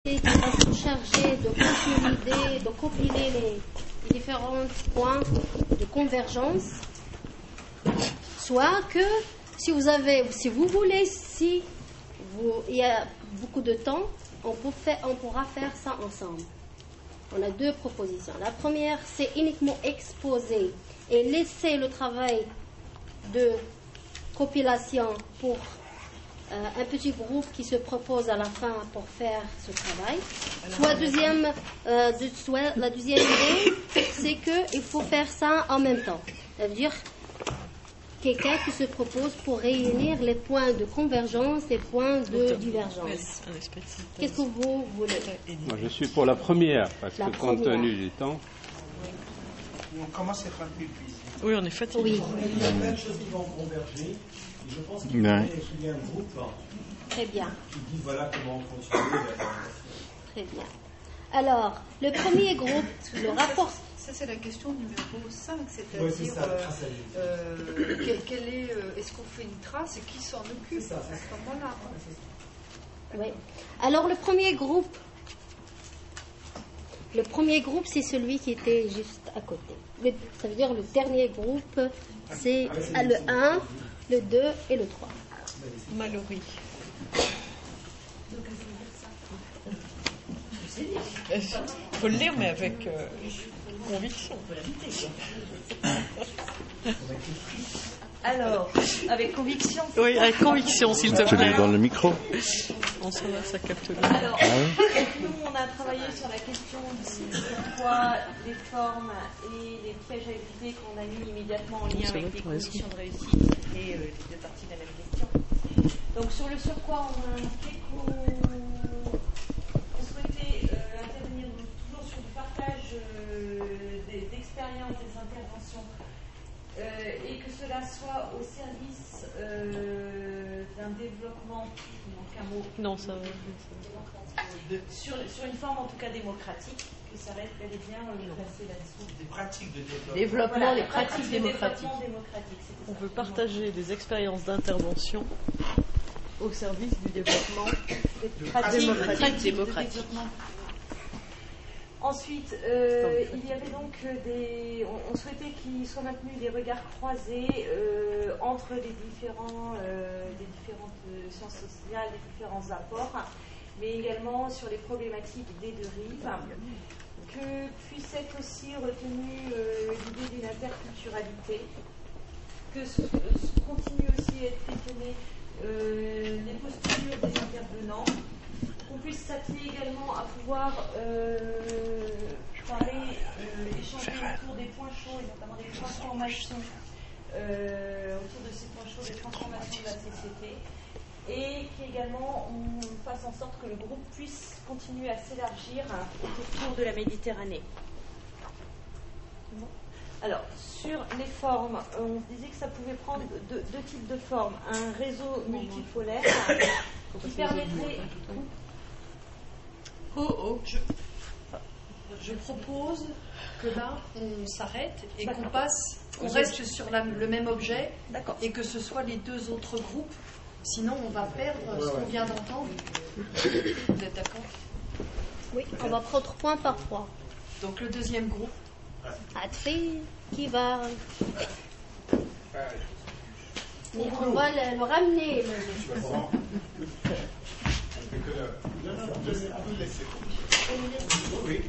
qui va se charger de compiler les différents points de convergence, soit que si vous voulez, il y a beaucoup de temps, on pourra faire ça ensemble. On a deux propositions. La première, c'est uniquement exposer et laisser le travail de compilation pour un petit groupe qui se propose à la fin pour faire ce travail. La deuxième idée, c'est qu'il faut faire ça en même temps. Ça veut dire quelqu'un qui se propose pour réunir les points de convergence et points de divergence. Qu'est-ce que vous voulez? Moi, je suis pour la première, parce que compte tenu du temps... On commence à être un peu épuisé. Oui, on est fatigué. Oui. Il y a plein de choses qui vont converger. Et je pense qu'il faut étudier un groupe Très bien. qui dit voilà comment fonctionner. Très bien. Alors, le premier groupe, le rapport... Ça, c'est la question numéro 5, c'est-à-dire Oui, c'est ça, la traçabilité. Est-ce qu'on fait une trace et qui s'en occupe à ce moment-là? Oui. Alors, le premier groupe, c'est celui qui était juste à côté. Ça veut dire le dernier groupe, c'est le 1, le 2 et le 3. Mallory. Il faut le lire, mais avec conviction. Alors, avec conviction. Oui, avec conviction, s'il te Tu plaît. l'as dans le micro. On s'en va, ça capte le. Alors, nous, on a travaillé sur la question du pourquoi, des formes et des pièges à éviter qu'on a mis immédiatement en lien avec les conditions de réussite et les deux parties de la même question. Donc, sur le surquoi, on a indiqué qu'on souhaitait intervenir toujours sur du partage d'expériences, des interventions, et que cela soit au service d'un développement, il manque un mot. Non, ça. Sur une forme en tout cas démocratique, que ça reste bel et bien placé là-dessous. Des pratiques de Développement, Voilà, les pratiques démocratiques. On peut partager des expériences d'intervention au service du développement démocratique. Ensuite, il y avait donc on souhaitait qu'il soit maintenu des regards croisés entre les différentes sciences sociales, les différents apports, mais également sur les problématiques des deux rives, que puisse être aussi retenue l'idée d'une interculturalité, que continue aussi à être questionné les postures des intervenants, qu'on puisse s'atteler également à pouvoir échanger autour des points chauds et notamment des transformations, autour de ces points chauds, des transformations de la société, et qu'également on fasse en sorte que le groupe puisse continuer à s'élargir autour de la Méditerranée. Alors, sur les formes, on disait que ça pouvait prendre deux types de formes. Un réseau multipolaire qui permettrait... Je propose que là, on s'arrête et qu'on reste sur le même objet et que ce soit les deux autres groupes. Sinon, on va perdre ce qu'on vient d'entendre. Vous êtes d'accord? Oui, on va prendre point par point. Donc, le deuxième groupe. Atri, qui va... Mais on va le ramener. Oui.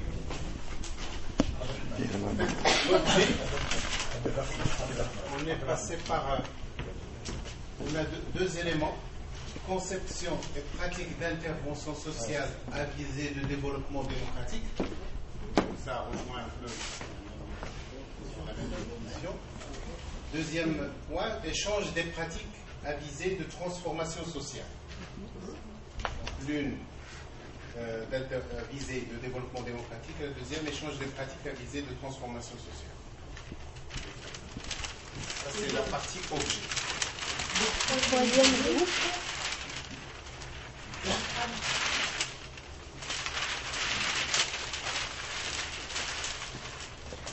On est passé par... On a deux éléments. Conception et pratique d'intervention sociale à visée de développement démocratique. Ça rejoint un peu sur la même définition. Deuxième point, échange des pratiques à visée de transformation sociale. L'une visée de développement démocratique et la deuxième, échange des pratiques à visée de transformation sociale. Ça, c'est la partie objet. Le troisième groupe.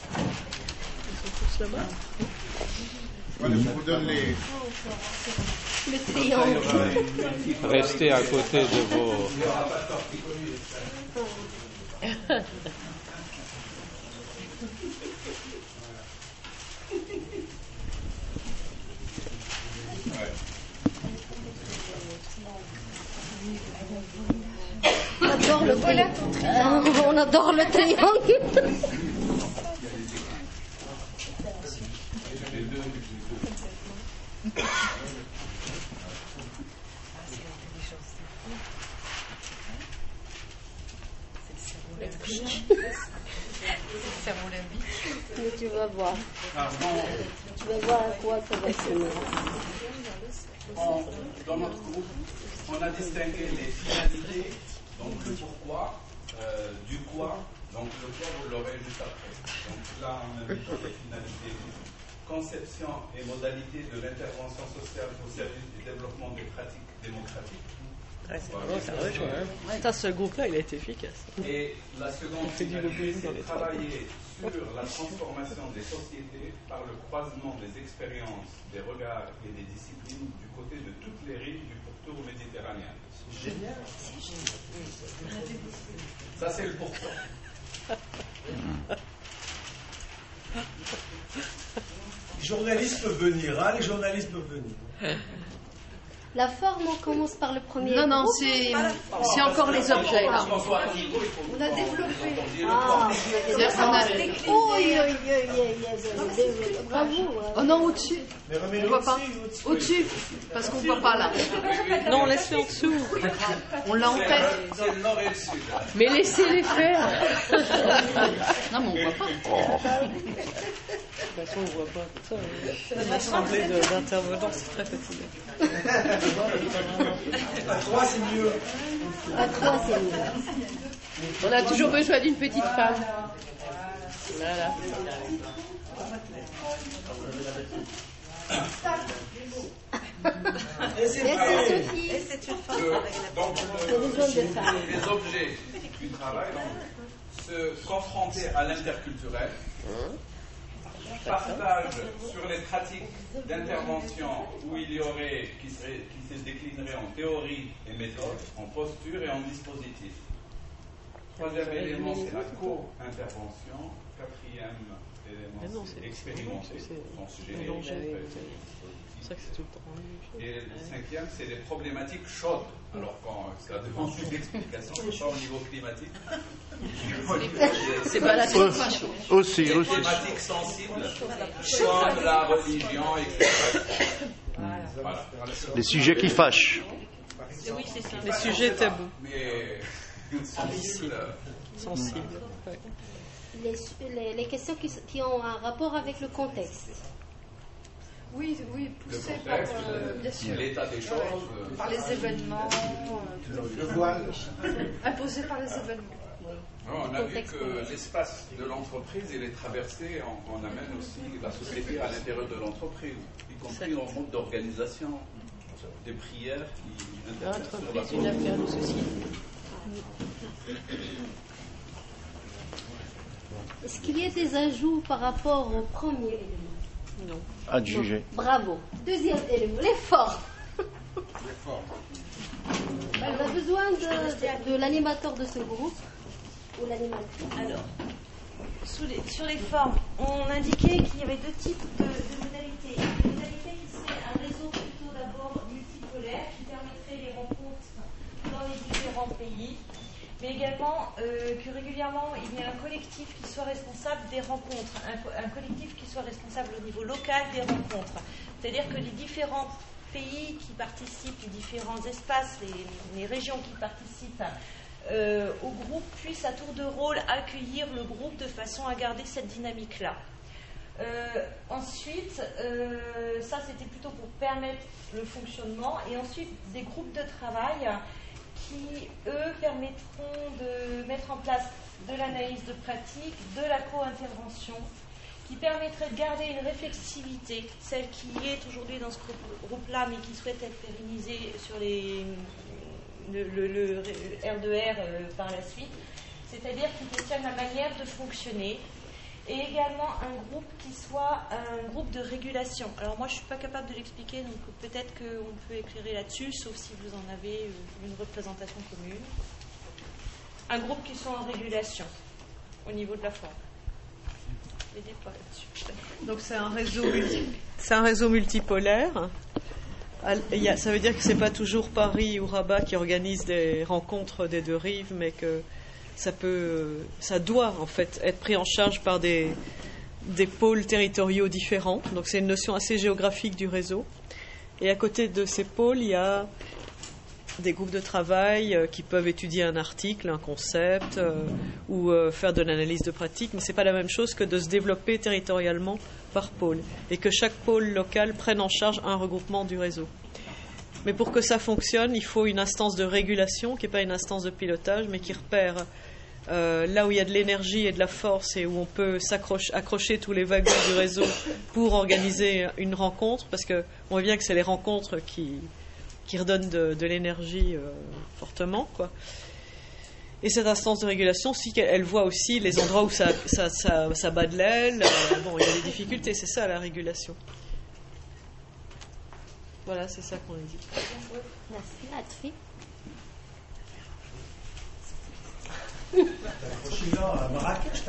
Voilà, je vous donne les... Le triangle. Restez à côté de vos... On adore le triangle. On adore le triangle. Mais tu vas voir. Tu vas voir à quoi ça va finir. Dans notre groupe, on a distingué les finalités, donc le pourquoi, du quoi, donc le quoi vous l'aurez juste après. Donc là, on a mis les finalités, conception et modalité de l'intervention sociale au service du développement des pratiques démocratiques. Ouais, ça rejoint. Putain, ce groupe-là, il a été efficace. Et la seconde finalité, c'est travailler sur la transformation des sociétés par le croisement des expériences, des regards et des disciplines du côté de toutes les rives du pourtour méditerranéen. C'est génial. Ça, c'est le pourquoi. Les journalistes peuvent venir, hein, les journalistes peuvent venir. La forme, on commence par le premier. Non, groupe. c'est encore les objets. Là. On a développé. Ah, bravo. Oh non, au-dessus. Mais On remets-le voit pas. au-dessus. Au-dessus, parce qu'on ne voit pas là. Non, laisse-le en dessous. On l'a en tête. C'est le nord et le sud. Mais laissez-les faire. Non, mais on ne voit pas. De toute façon, on ne voit pas. L'assemblée d'intervenants, c'est très fatigant. À 3, c'est mieux. À 3, c'est mieux. On a toujours besoin d'une petite femme. Voilà. Et c'est Donc, les objets du travail, donc, se confronter à l'interculturel, partage sur les pratiques d'intervention où il y aurait, qui se déclinerait en théorie et méthode, en posture et en dispositif. Troisième élément, c'est la co-intervention. Quatrième élément, c'est expérimenter son sujet. C'est ça que c'est tout le temps. Et le cinquième, c'est les problématiques chaudes. Alors, quand ça demande une explication, pas au niveau climatique. C'est pas la Aussi. Les thématiques sensibles, comme la religion, etc. Voilà. Les sujets qui fâchent. Oui, c'est ça. Les sujets tabous. Mais Sensibles. Ouais. Les questions qui ont un rapport avec le contexte. Oui, poussé le par, contexte, bien sûr, l'état des choses, par les événements, Le voile. imposés par les événements. on a vu que l'espace de l'entreprise, il est traversé, on amène aussi la société à l'intérieur de l'entreprise, y compris en mode d'organisation, des prières qui interviennent sur la L'entreprise, une affaire de société. Est-ce qu'il y a des ajouts par rapport au premier élément? Non. Adjugé. Bravo. Deuxième élément, l'effort. On a besoin de l'animateur de ce groupe ou l'animatrice. Alors, sur les formes, on indiquait qu'il y avait deux types de modalités. Une modalité qui serait un réseau plutôt d'abord multipolaire qui permettrait les rencontres dans les différents pays, mais également que régulièrement il y ait un collectif qui soit responsable des rencontres, un collectif qui soit responsable au niveau local des rencontres. C'est-à-dire que les différents pays qui participent, les différents espaces, les régions qui participent au groupe puissent à tour de rôle accueillir le groupe de façon à garder cette dynamique-là. Ensuite, ça c'était plutôt pour permettre le fonctionnement, et ensuite des groupes de travail qui, eux, permettront de mettre en place de l'analyse de pratique, de la co-intervention, qui permettrait de garder une réflexivité, celle qui est aujourd'hui dans ce groupe-là, mais qui souhaite être pérennisée sur le R2R par la suite, c'est-à-dire qui questionne la manière de fonctionner et également un groupe qui soit un groupe de régulation. Alors moi je ne suis pas capable de l'expliquer, donc peut-être qu'on peut éclairer là-dessus, sauf si vous en avez une représentation commune. Un groupe qui soit en régulation au niveau de la forme. Aidez pas là-dessus. Donc c'est un réseau multipolaire. Ça veut dire que ce n'est pas toujours Paris ou Rabat qui organise des rencontres des deux rives, mais que ça doit en fait être pris en charge par des pôles territoriaux différents. Donc c'est une notion assez géographique du réseau. Et à côté de ces pôles, il y a des groupes de travail qui peuvent étudier un article, un concept, ou faire de l'analyse de pratique, mais ce n'est pas la même chose que de se développer territorialement par pôle, et que chaque pôle local prenne en charge un regroupement du réseau. Mais pour que ça fonctionne, il faut une instance de régulation, qui n'est pas une instance de pilotage, mais qui repère là où il y a de l'énergie et de la force, et où on peut accrocher tous les wagons du réseau pour organiser une rencontre, parce qu'on voit bien que c'est les rencontres qui redonnent de l'énergie fortement, quoi. Et cette instance de régulation, si elle voit aussi les endroits où ça bat de l'aile, il y a des difficultés, c'est ça la régulation. Voilà, c'est ça qu'on dit. Merci. À Marrakech,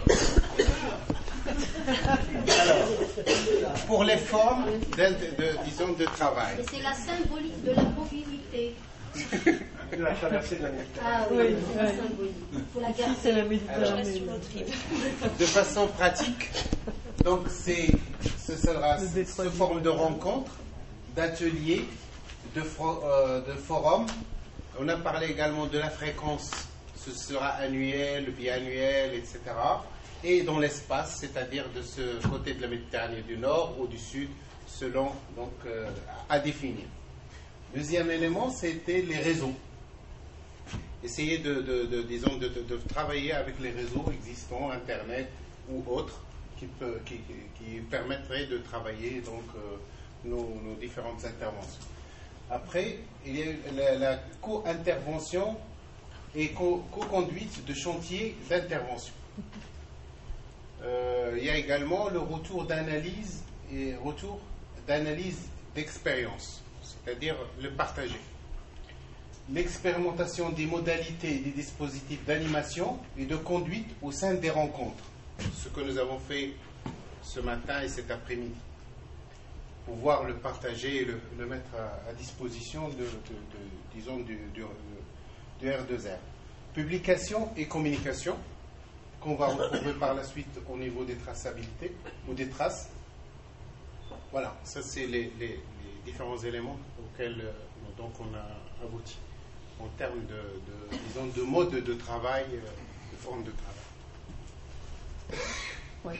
Alors, pour les formes disons, de travail. Et c'est la symbolique de la mobilité. De la traversée de la Méditerranée. Ah oui, c'est la symbolique. Pour la garder. C'est la Méditerranée. De façon pratique, donc ce sera sous forme de rencontres, d'ateliers, de forums. On a parlé également de la fréquence, ce sera annuel, biannuel, etc. Et dans l'espace, c'est-à-dire de ce côté de la Méditerranée du Nord ou du Sud, selon donc à définir. Deuxième élément, c'était les réseaux. Essayer de travailler avec les réseaux existants, Internet ou autres, qui permettraient de travailler donc nos différentes interventions. Après, il y a la co-intervention et co-conduite de chantiers d'intervention. Il y a également le retour d'analyse et retour d'analyse d'expérience, c'est-à-dire le partager. L'expérimentation des modalités et des dispositifs d'animation et de conduite au sein des rencontres, ce que nous avons fait ce matin et cet après-midi. Pouvoir le partager et le mettre à disposition disons du R2R. Publication et communication, qu'on va retrouver par la suite au niveau des traçabilités ou des traces. Voilà, ça c'est les différents éléments auxquels donc on a abouti en termes disons, de mode de travail, de forme de travail. Oui.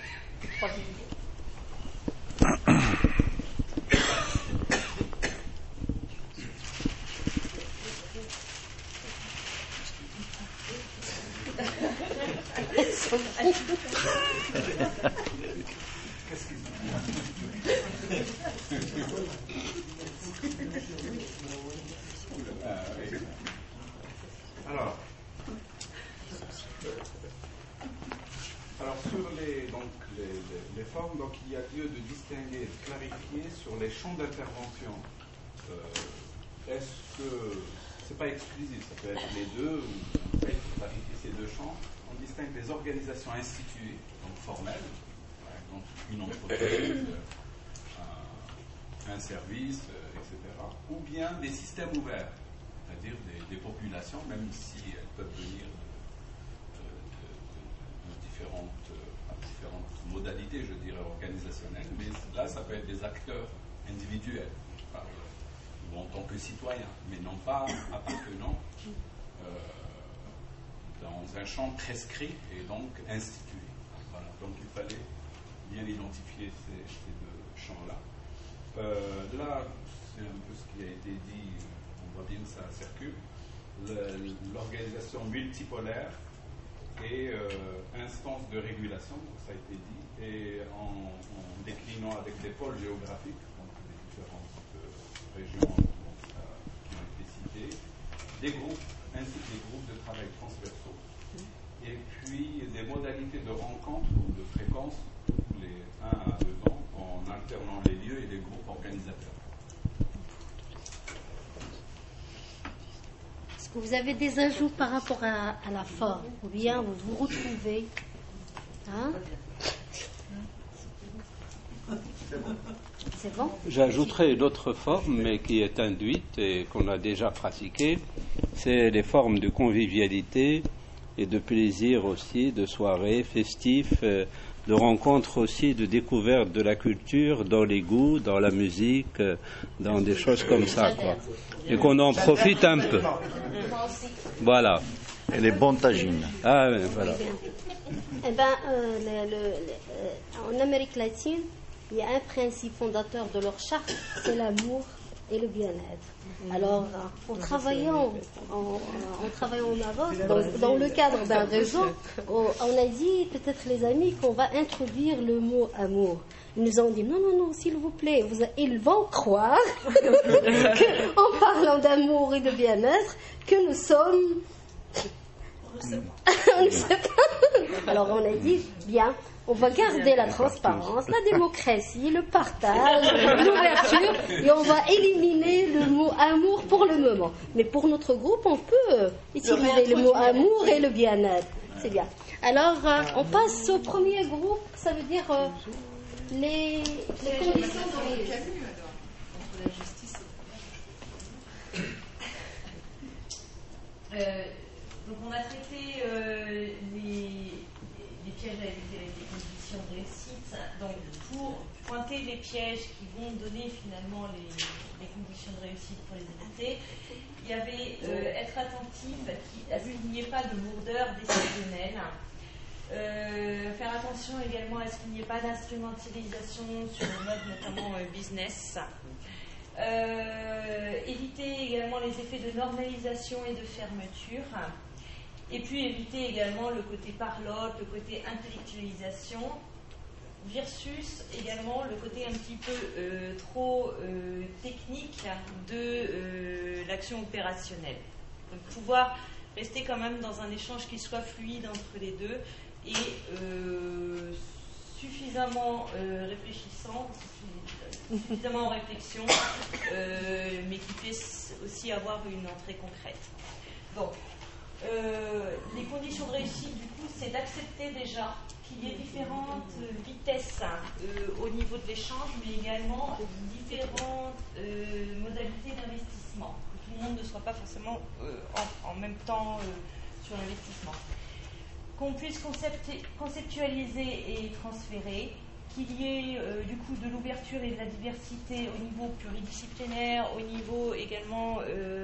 Alors sur les formes, donc il y a lieu de distinguer, de clarifier sur les champs d'intervention. Est-ce que c'est pas exclusif, ça peut être les deux, ou on peut clarifier ces deux champs. On distingue les organisations instituées, donc formelles, par exemple une entreprise, un service, etc., ou bien des systèmes ouverts, c'est-à-dire des populations, même si elles peuvent venir de différentes modalités, je dirais, organisationnelles, mais là, ça peut être des acteurs individuels, ou en tant que citoyens, mais non pas appartenant dans un champ prescrit et donc institué. Voilà. Donc il fallait bien identifier ces deux champs-là. Là, c'est un peu ce qui a été dit, on voit bien que ça circule. L'organisation multipolaire et instance de régulation, donc ça a été dit, et en déclinant avec des pôles géographiques, donc les différentes régions qui ont été citées, des groupes, ainsi que des groupes de travail transversaux, et puis des modalités de de rencontres ou de fréquences tous les 1 à 2 ans en alternant les lieux et les groupes organisateurs. Est-ce que vous avez des ajouts par rapport à la forme ou bien vous vous retrouvez hein? C'est bon? J'ajouterai une autre forme, mais qui est induite et qu'on a déjà pratiquée, c'est les formes de convivialité et de plaisir aussi, de soirées festives, de rencontres aussi, de découverte de la culture, dans les goûts, dans la musique, dans des choses comme ça, quoi. Et qu'on en profite un peu. Voilà. Et les bons tagines. Ah, voilà. Eh ben, en Amérique latine, il y a un principe fondateur de leur charte, c'est l'amour et le bien-être. Alors, en travaillant au Maroc, dans le cadre d'un réseau, on a dit, peut-être les amis, qu'on va introduire le mot amour. Ils nous ont dit, non, s'il vous plaît, ils vont croire, en parlant d'amour et de bien-être, que nous sommes... on ne sait pas. Alors on a dit, bien, on va garder la transparence, la démocratie, le partage, l'ouverture, et on va éliminer le mot amour pour le moment. Mais pour notre groupe, on peut utiliser le mot amour et le bien-être. C'est bien. Alors, on passe au premier groupe, ça veut dire les conditions de réussite. Donc on a traité les pièges avec les conditions de réussite. Donc pour pointer les pièges qui vont donner finalement les conditions de réussite pour les éviter, il y avait être attentif à ce qu'il n'y ait pas de lourdeur décisionnelle. Faire attention également à ce qu'il n'y ait pas d'instrumentalisation sur le mode notamment business. Éviter également les effets de normalisation et de fermeture. Et puis éviter également le côté parlotte, le côté intellectualisation, versus également le côté un petit peu trop technique de l'action opérationnelle. Donc pouvoir rester quand même dans un échange qui soit fluide entre les deux et suffisamment réfléchissant, suffisamment en réflexion, mais qui puisse aussi avoir une entrée concrète. Donc, les conditions de réussite, du coup, c'est d'accepter déjà qu'il y ait différentes vitesses au niveau de l'échange, mais également différentes modalités d'investissement. Que tout le monde ne soit pas forcément en même temps sur l'investissement. Qu'on puisse conceptualiser et transférer, qu'il y ait du coup de l'ouverture et de la diversité au niveau pluridisciplinaire, au niveau également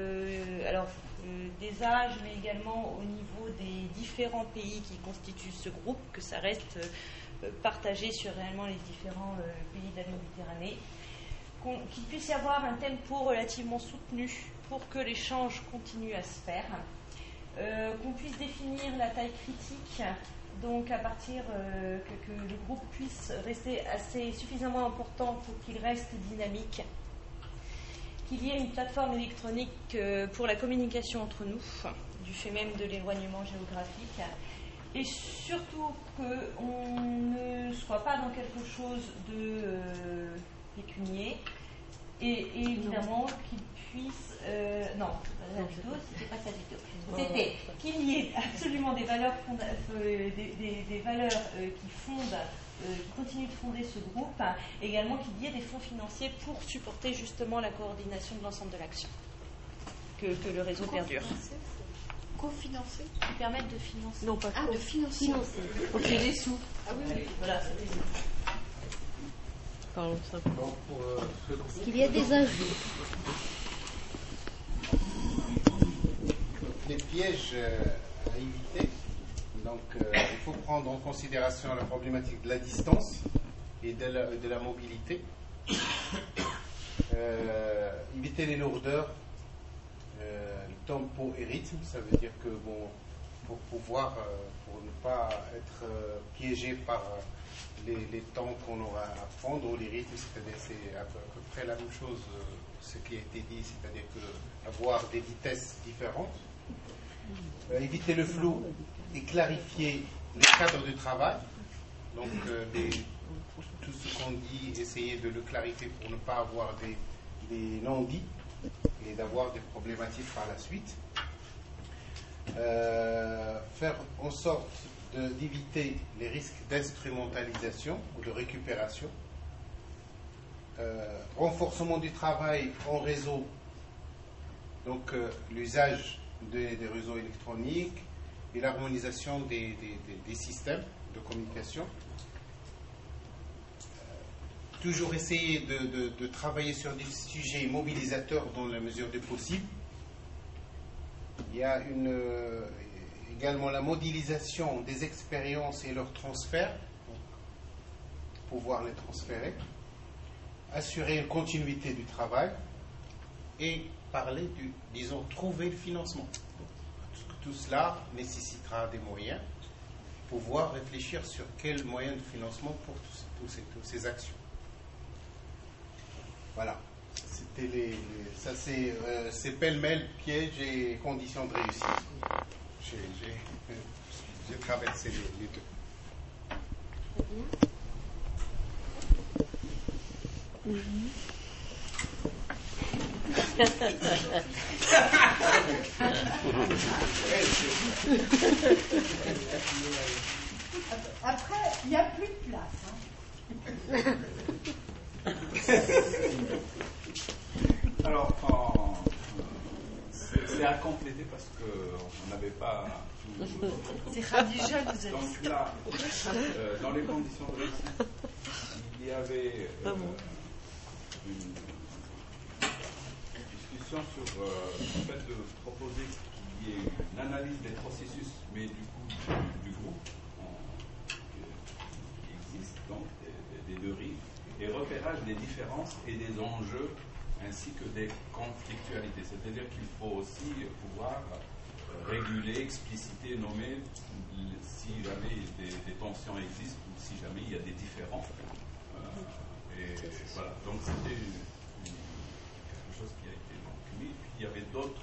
des âges, mais également au niveau des différents pays qui constituent ce groupe, que ça reste partagé sur réellement les différents pays de la Méditerranée, qu'il puisse y avoir un tempo relativement soutenu pour que l'échange continue à se faire, qu'on puisse définir la taille critique, donc à partir que le groupe puisse rester assez suffisamment important pour qu'il reste dynamique, qu'il y ait une plateforme électronique pour la communication entre nous, du fait même de l'éloignement géographique, et surtout qu'on ne soit pas dans quelque chose de pécunier, et évidemment qu'il puisse... non, c'était pas ça du tout. C'était qu'il y ait absolument des valeurs, des valeurs qui fondent, qui continuent de fonder ce groupe, également qu'il y ait des fonds financiers pour supporter justement la coordination de l'ensemble de l'action, que le réseau perdure. Co-financer, Qui permettent de financer. Non, pas de financer. Ok, les sous. Ah oui. Voilà, c'est les sous. Parlons simplement. Est-ce qu'il y a des ajouts? Les pièges à éviter, donc il faut prendre en considération la problématique de la distance et de la mobilité, éviter les lourdeurs, tempo et rythme, ça veut dire que pour ne pas être piégé par les temps qu'on aura à prendre, ou les rythmes, c'est-à-dire c'est à peu près la même chose, ce qui a été dit, c'est-à-dire que avoir des vitesses différentes. Éviter le flou et clarifier les cadres du travail. Donc, tout ce qu'on dit, essayer de le clarifier pour ne pas avoir des non-dits et d'avoir des problématiques par la suite. Faire en sorte d'éviter les risques d'instrumentalisation ou de récupération. Renforcement du travail en réseau, donc l'usage des réseaux électroniques et l'harmonisation des systèmes de communication. Toujours essayer de travailler sur des sujets mobilisateurs dans la mesure du possible. Il y a également la modélisation des expériences et leur transfert, donc, pouvoir les transférer, assurer une continuité du travail et parler trouver le financement. Tout cela nécessitera des moyens, pouvoir réfléchir sur quels moyens de financement pour toutes ces actions. Voilà. C'était ça c'est pêle-mêle, pièges et conditions de réussite. J'ai traversé les deux. Après, il n'y a plus de place. Alors, c'est à compléter parce qu'on n'avait pas tout. C'est Khadija, vous êtes. Donc là, dans les conditions de réussite, il y avait une discussion sur le fait de proposer qu'il y ait une analyse des processus, mais du coup du groupe qui existe, donc des deux rives, et repérage des différences et des enjeux ainsi que des conflictualités. C'est-à-dire qu'il faut aussi pouvoir réguler, expliciter, nommer si jamais des tensions existent ou si jamais il y a des différends. Et voilà, donc c'était quelque chose qui a été conclu. Puis il y avait d'autres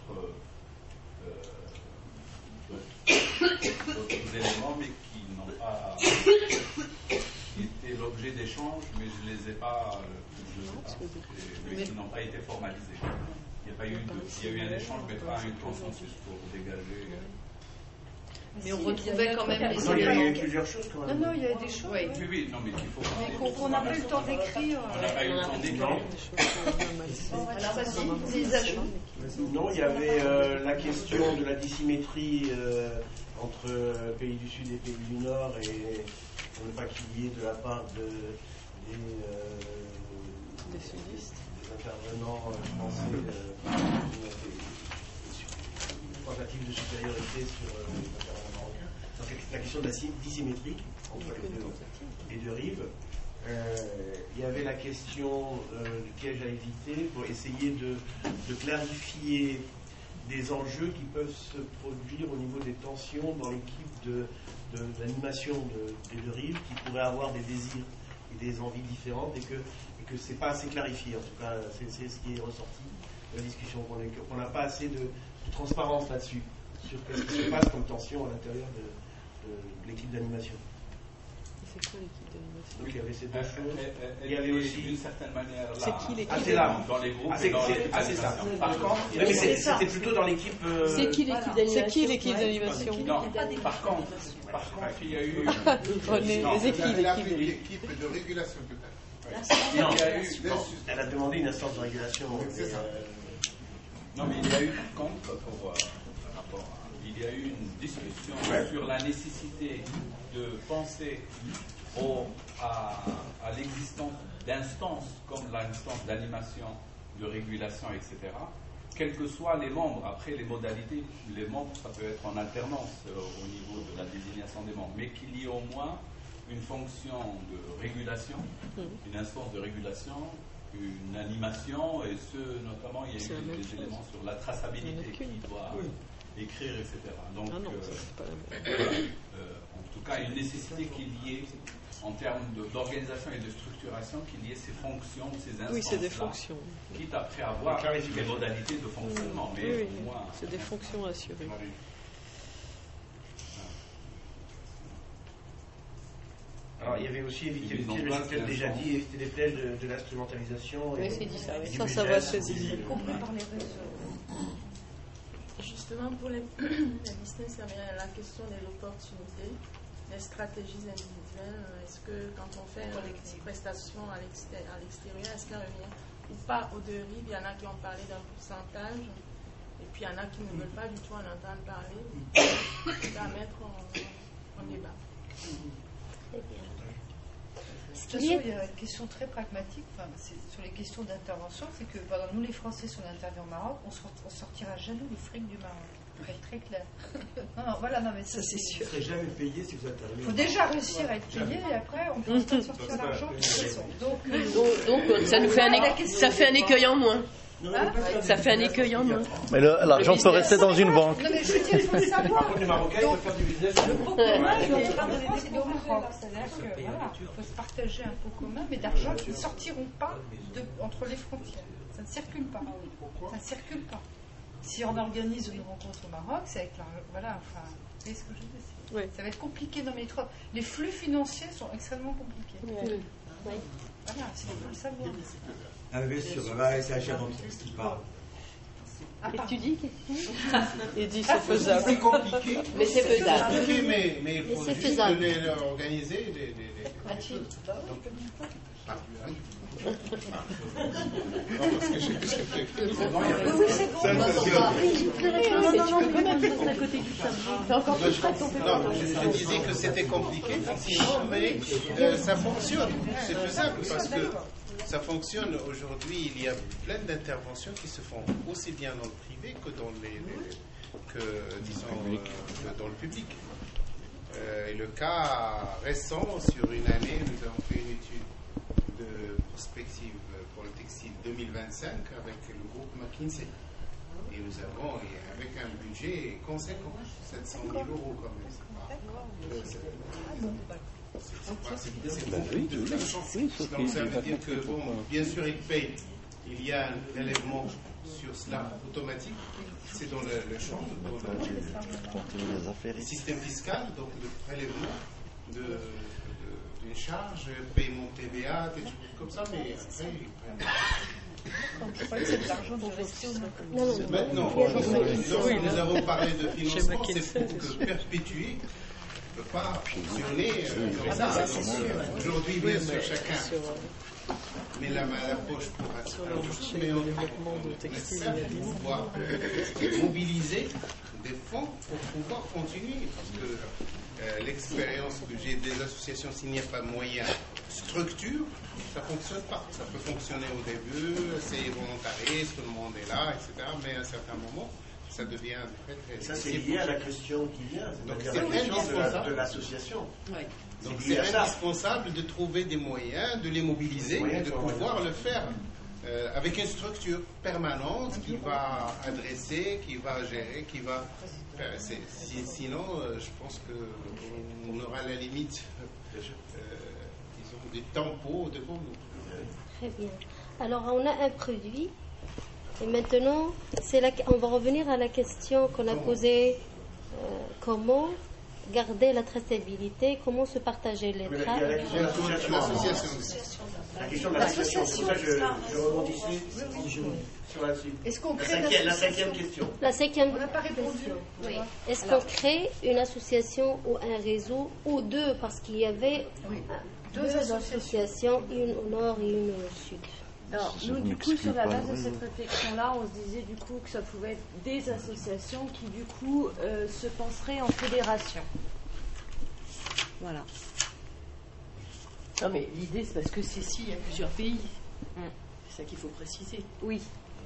éléments, mais qui n'ont pas été l'objet d'échanges, mais je ne les ai pas, mais qui n'ont pas été formalisés. Il y a eu un échange, mais pas un consensus pour dégager. Mais on retrouvait quand même les éléments. Il y a eu plusieurs choses quand même. Non, il y a des choses. Oui, non, mais qu'il faut. Qu'on n'a pas eu le temps d'écrire. On n'a pas eu le temps d'écrire. Alors, vas-y, les ajouts. Non, il y avait la question de la dissymétrie entre pays du Sud et pays du Nord, et pour ne pas qu'il y ait de la part des sudistes, des intervenants français, des tentatives de supériorité sur les intervenants marocains. Donc la question de la dissymétrie entre les deux rives. Il y avait la question du piège à éviter pour essayer de clarifier des enjeux qui peuvent se produire au niveau des tensions dans l'équipe d'animation des deux rives, qui pourraient avoir des désirs et des envies différentes, et que c'est pas assez clarifié. En tout cas, c'est ce qui est ressorti de la discussion, qu'on n'a pas assez de transparence là-dessus, sur ce qui se passe comme tension à l'intérieur de l'équipe d'animation. C'est quoi l'équipe d'animation? Donc il y avait ces deux choses. Il y avait aussi d'une certaine manière là. C'est qui l'équipe? C'est là. Dans les groupes et dans l'équipe c'est ça. d'animation. Par contre, c'était plutôt dans l'équipe. C'est qui l'équipe d'animation? C'est qui l'équipe d'animation? Non, par contre, il y a eu. Les équipes. L'équipe de régulation peut-être. Non, elle a demandé une instance de régulation. Non, mais il y a eu, par contre, il y a eu une discussion sur la nécessité de penser à l'existence d'instances comme l'instance d'animation, de régulation, etc. Quels que soient les membres, après les modalités, les membres, ça peut être en alternance au niveau de la désignation des membres, mais qu'il y ait au moins une fonction de régulation, une instance de régulation, une animation, et notamment il y a eu des éléments sur la traçabilité qui doit écrire, etc. Donc, en tout cas, une nécessité qu'il y ait, en termes d'organisation et de structuration, qu'il y ait ces fonctions, ces instances. Oui, c'est des fonctions. Quitte après à avoir les modalités de fonctionnement, mais au moins. C'est des fonctions assurées. Alors, il y avait aussi éviter les pièges, mais c'était déjà dit, éviter les pièges de l'instrumentalisation. Oui, c'est dit ça. Oui. Ça va se dire. Compris par les réseaux. Justement, pour les business, il y avait la question de l'opportunité, les stratégies individuelles. Est-ce que quand on fait une prestation à l'extérieur, est-ce qu'elle revient ou pas aux deux rives? Il y en a qui ont parlé d'un pourcentage, et puis il y en a qui ne veulent pas du tout en entendre parler. C'est à mettre en débat. Très bien. De toute façon, il y a une question très pragmatique, sur les questions d'intervention, c'est que nous les Français, si on intervient au Maroc, on ne sortira jamais le fric du Maroc. Pour être très clair. non, mais ça c'est sûr. Vous ne serez jamais payé si vous intervenez. Il faut déjà réussir à être payé et après on peut pas sortir l'argent de toute façon. Donc ça fait un écueil en moins. Ça fait un écueil en moins. Mais l'argent peut rester dans une banque. Non, mais je veux dire, il faut le savoir. Les Marocains, ils peuvent faire du business. Le pot commun, c'est au Maroc. C'est-à-dire qu'il faut se partager un pot commun, mais d'argent qui ne sortiront pas entre les frontières. Ça ne circule pas. Ça ne circule pas. Si on organise une rencontre au Maroc, c'est avec la... Voilà, enfin, vous voyez ce que je veux dire. Oui. Ça va être compliqué. Non, mais les flux financiers sont extrêmement compliqués. Oui. Voilà, il faut le savoir. C'est HM qui parle. Et tu dis qu'est-ce que Il dit c'est faisable. C'est compliqué. Mais c'est faisable. C'est compliqué, mais il faut c'est juste faisable. organiser des... Non, parce que j'ai fait. Oui, c'est bon. C'est encore plus près de ton Non, je disais que c'était compliqué, effectivement, mais ça fonctionne. C'est faisable parce que ça fonctionne. Aujourd'hui, il y a plein d'interventions qui se font aussi bien dans le privé que dans dans le public. Et le cas récent, sur une année, nous avons fait une étude de prospective pour le textile 2025 avec le groupe McKinsey. Et nous avons, avec un budget conséquent, 700 000 euros quand même. C'est beaucoup de l'argent. Donc ça veut dire que, bon, bien sûr, ils payent. Il y a un prélèvement sur cela automatique. C'est dans le champ, dans le système fiscal, donc le prélèvement d'une charge, paiement TVA, des choses comme ça, mais après. Maintenant, lorsque nous avons parlé de financement, c'est pour que perpétuer ne peut pas fonctionner comme ça. Aujourd'hui, bien sûr, chacun met la main à la poche pour attirer, mais on essaie de pouvoir mobiliser des fonds pour pouvoir continuer. Parce que l'expérience que j'ai des associations, s'il n'y a pas moyen structure, ça ne fonctionne pas. Ça peut fonctionner au début, c'est volontariste, tout le monde est là, etc. Mais à un certain moment, ça devient très, très... Ça, c'est lié à la question qui vient. Donc, c'est la question de l'association. Oui. Donc, c'est indispensable de trouver des moyens, de les mobiliser, de pouvoir le faire avec une structure permanente qui va adresser, qui va gérer, qui va faire. Sinon, je pense qu'on aura à la limite, disons, des tempos devant nous. Très bien. Alors, on a un produit. Et maintenant, on va revenir à la question qu'on a posée, comment garder la traçabilité, comment se partager les traces. La question de l'association, c'est pour ça que je rebondissais sur la cinquième question. La cinquième On n'a pas répondu. Oui. Est-ce qu'on crée une association ou un réseau ou deux, parce qu'il y avait deux associations, une au nord et une au sud. Alors, nous, du coup, sur la base de cette réflexion-là, on se disait du coup que ça pouvait être des associations qui, du coup, se penseraient en fédération. Voilà. Non, mais l'idée, c'est parce que Cécile, il y a plusieurs pays. C'est ça qu'il faut préciser. Oui.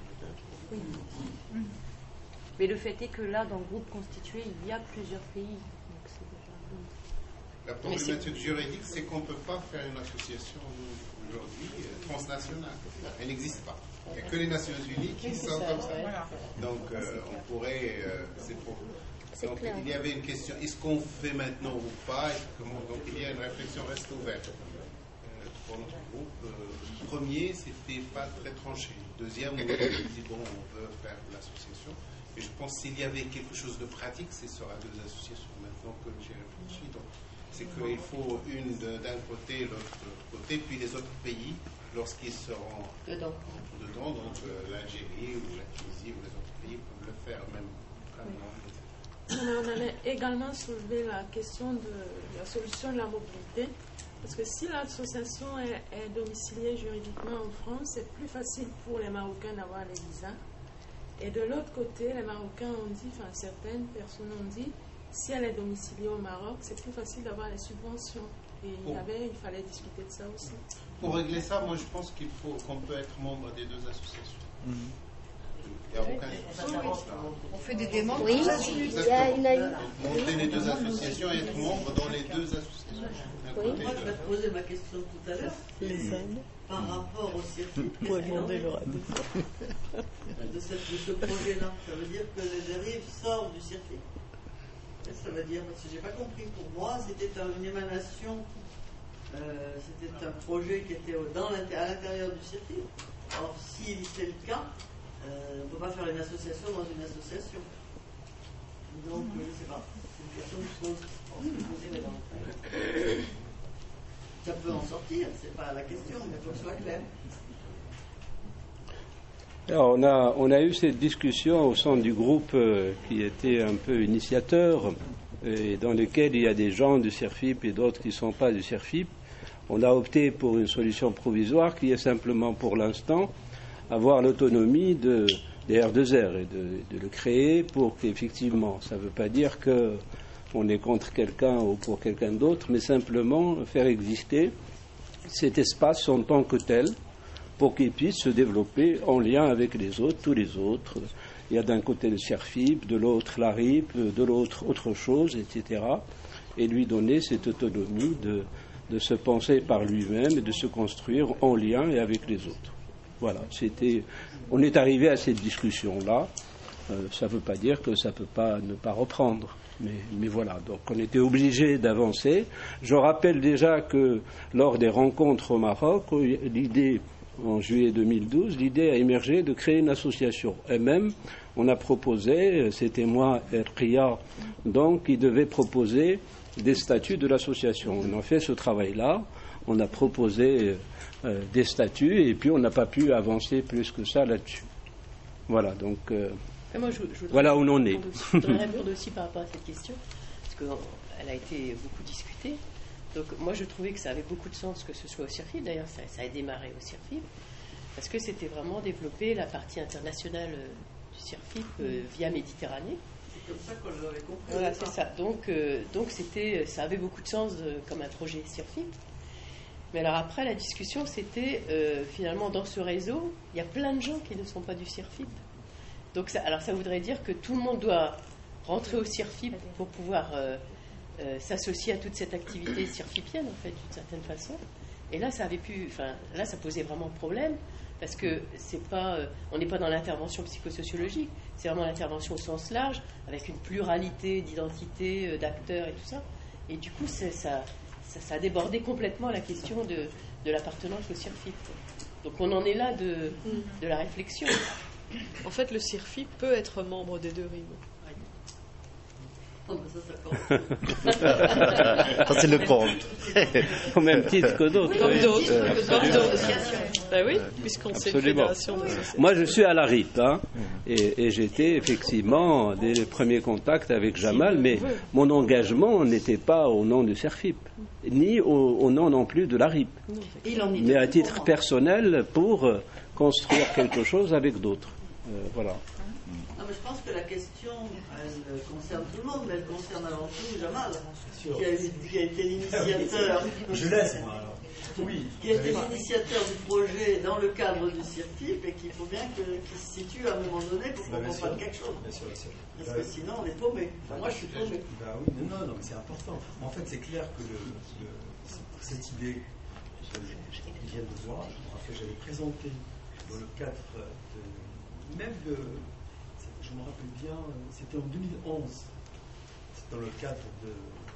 Mais le fait est que là, dans le groupe constitué, il y a plusieurs pays. Donc c'est déjà... La problématique juridique, c'est qu'on ne peut pas faire une association aujourd'hui transnationale. Elle n'existe pas. Il n'y a que les Nations Unies qui sont comme ça. Donc, on pourrait... Donc, il y avait une question, est-ce qu'on fait maintenant ou pas? Donc, il y a une réflexion reste ouverte. Pour notre groupe, premier, c'était pas très tranché. Deuxième, on a dit, bon, on veut faire l'association. Et je pense que s'il y avait quelque chose de pratique, ce sera deux associations maintenant que j'ai réfléchi. Donc, C'est qu'il faut une d'un côté, l'autre côté, puis les autres pays, lorsqu'ils seront dedans, donc l'Algérie ou la Tunisie ou les autres pays peuvent le faire même. On allait également soulever la question de la solution de la mobilité, parce que si l'association est domiciliée juridiquement en France, c'est plus facile pour les Marocains d'avoir les visas. Et de l'autre côté, les Marocains ont dit, enfin certaines personnes ont dit, si elle est domiciliée au Maroc, c'est plus facile d'avoir les subventions. Et il fallait discuter de ça aussi. Pour régler ça, moi je pense qu'on peut être membre des deux associations. Il n'y a aucun souci. On fait des demandes. Oui, il y a une... Monter les deux associations et être membre dans les deux associations. Oui. Moi, je vais te poser ma question tout à l'heure. Par rapport au circuit de ce projet-là, ça veut dire que les dérives sortent du circuit. Ça veut dire, parce que j'ai pas compris, pour moi, c'était une émanation, c'était un projet qui était à l'intérieur du circuit. Or, si c'est le cas, on ne peut pas faire une association dans une association. Donc, je ne sais pas. C'est une question que je pose. Ça peut en sortir, c'est pas la question, mais il faut que ce soit clair. Alors, on a eu cette discussion au sein du groupe qui était un peu initiateur et dans lequel il y a des gens du CIRFIP et d'autres qui ne sont pas du CIRFIP. On a opté pour une solution provisoire qui est simplement pour l'instant avoir l'autonomie des R2R et de le créer pour qu'effectivement, ça ne veut pas dire qu'on est contre quelqu'un ou pour quelqu'un d'autre, mais simplement faire exister cet espace en tant que tel pour qu'il puisse se développer en lien avec les autres, tous les autres. Il y a d'un côté le CIRFIP, de l'autre la RIP, de l'autre autre chose, etc. Et lui donner cette autonomie de se penser par lui-même et de se construire en lien et avec les autres. Voilà, on est arrivé à cette discussion-là. Ça ne veut pas dire que ça ne peut pas ne pas reprendre. Mais voilà, donc on était obligé d'avancer. Je rappelle déjà que lors des rencontres au Maroc, l'idée, en juillet 2012, l'idée a émergé de créer une association. Et même, on a proposé, c'était moi, RIA, donc, qui devait proposer des statuts de l'association. On a fait ce travail-là, on a proposé des statuts, et puis on n'a pas pu avancer plus que ça là-dessus. Voilà, donc... Moi, voilà où l'on est. Je voudrais répondre aussi par rapport à cette question, parce qu'elle a été beaucoup discutée. Donc moi, je trouvais que ça avait beaucoup de sens que ce soit au CIRFIP. D'ailleurs, ça a démarré au CIRFIP, parce que c'était vraiment développer la partie internationale du CIRFIP via Méditerranée. C'est comme ça qu'on l'avait compris. Voilà, c'est ça. Donc ça avait beaucoup de sens comme un projet CIRFIP. Mais alors après, la discussion, c'était finalement dans ce réseau, il y a plein de gens qui ne sont pas du CIRFIP. Donc ça voudrait dire que tout le monde doit rentrer au CIRFIP pour pouvoir s'associer à toute cette activité cirfipienne, en fait, d'une certaine façon. Et là, ça posait vraiment problème, parce que on n'est pas dans l'intervention psychosociologique, c'est vraiment l'intervention au sens large, avec une pluralité d'identités, d'acteurs et tout ça. Et du coup, ça a débordé complètement la question de l'appartenance au CIRFIP. Donc on en est là de la réflexion. En fait, le CIRFIP peut être membre des deux rives. Ça, c'est le compte. Au même titre que d'autres. Comme d'autres. Ben oui, puisqu'on sait une fédération de sociétés. Moi, je suis à la RIP, et j'étais effectivement dès les premiers contacts avec Jamal, mais mon engagement n'était pas au nom du CIRFIP, ni au nom non plus de la RIP, mais à titre personnel pour construire quelque chose avec d'autres. Voilà. Non, mais je pense que la question, elle concerne tout le monde, mais elle concerne avant tout Jamal, qui a été l'initiateur. Je laisse, moi, alors. Oui. Qui a été l'initiateur du projet dans le cadre du CIRFIP et qu'il faut bien qu'il se situe à un moment donné pour qu'on comprenne quelque chose. Bien sûr, bien sûr. Parce que sinon, on est paumé. Enfin, moi, je suis paumé. Bah oui, non, mais c'est important. En fait, c'est clair que cette idée qui vient de voir, que j'avais présentée dans le cadre je me rappelle bien, c'était en 2011, c'est dans le cadre de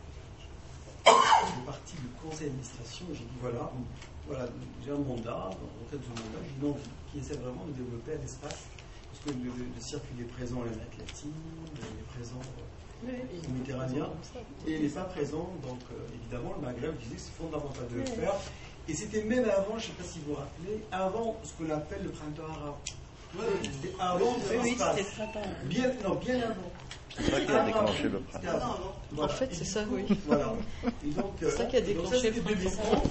partie du conseil d'administration, j'ai dit voilà, j'ai un mandat, dans le cadre de ce mandat, j'ai une envie qui essaie vraiment de développer un espace, parce que le circuit est présent en Amérique latine, il est présent méditerranéen, et il n'est pas présent. Donc, évidemment, le Maghreb disait que c'est fondamental de le faire. Et c'était même avant, je ne sais pas si vous vous rappelez, avant ce qu'on appelle le printemps arabe. C'était avant c'était le printemps. Bien avant. C'est ça qui a déclenché le printemps. En fait, c'est ça, oui. Voilà. C'est ça qui a déclenché le printemps.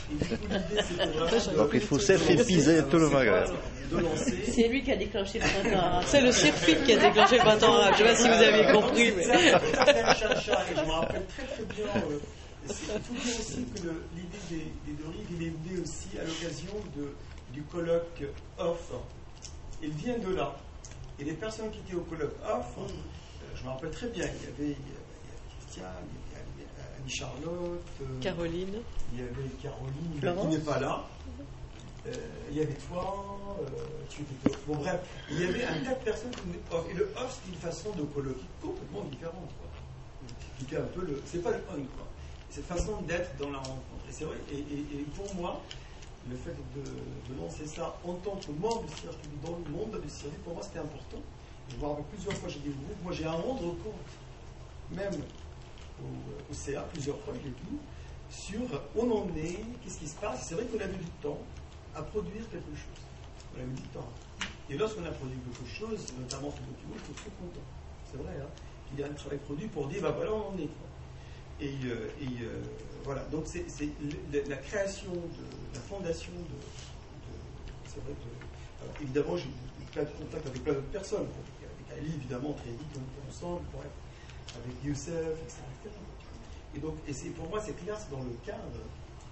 Donc il faut serfipiser tout le Maghreb. C'est lui qui a déclenché le printemps arabe. C'est le cirfit qui a déclenché le printemps arabe. Je ne sais pas si vous avez compris. Mais... Je me rappelle très bien. Il faut dire aussi que l'idée des deux rives, il est née aussi à l'occasion du colloque OFF. Il vient de là. Et les personnes qui étaient au colloque OFF, je me rappelle très bien, il y avait Christian, il y avait Annie-Charlotte, Caroline, il y avait Caroline qui n'est pas là, il y avait toi, tu étais toi. Bon bref, il y avait un tas de personnes qui venaient OFF. Et le OFF, c'est une façon de colloquer complètement différente. C'était un peu c'est pas le on, quoi. Cette façon d'être dans la rencontre. Et c'est vrai, et pour moi, le fait de lancer ça en tant que membre du circuit, dans le monde du circuit, pour moi c'était important. Je me rappelle plusieurs fois, j'ai des groupes, moi j'ai à rendre compte, même au CA, plusieurs fois, je l'ai dit, sur où on en est, qu'est-ce qui se passe. C'est vrai qu'on a mis du temps à produire quelque chose. On a mis du temps. Et lorsqu'on a produit quelque chose, notamment ce document, je suis très content. C'est vrai, hein, qu'il y a un travail produit pour dire, bah voilà, on en est. Et voilà, donc c'est la création de la fondation c'est vrai alors, évidemment j'ai eu plein de contacts avec plein d'autres personnes, avec Ali évidemment très vite on était ensemble, bref, avec Youssef, etc. Et donc, pour moi c'est clair, c'est dans le cadre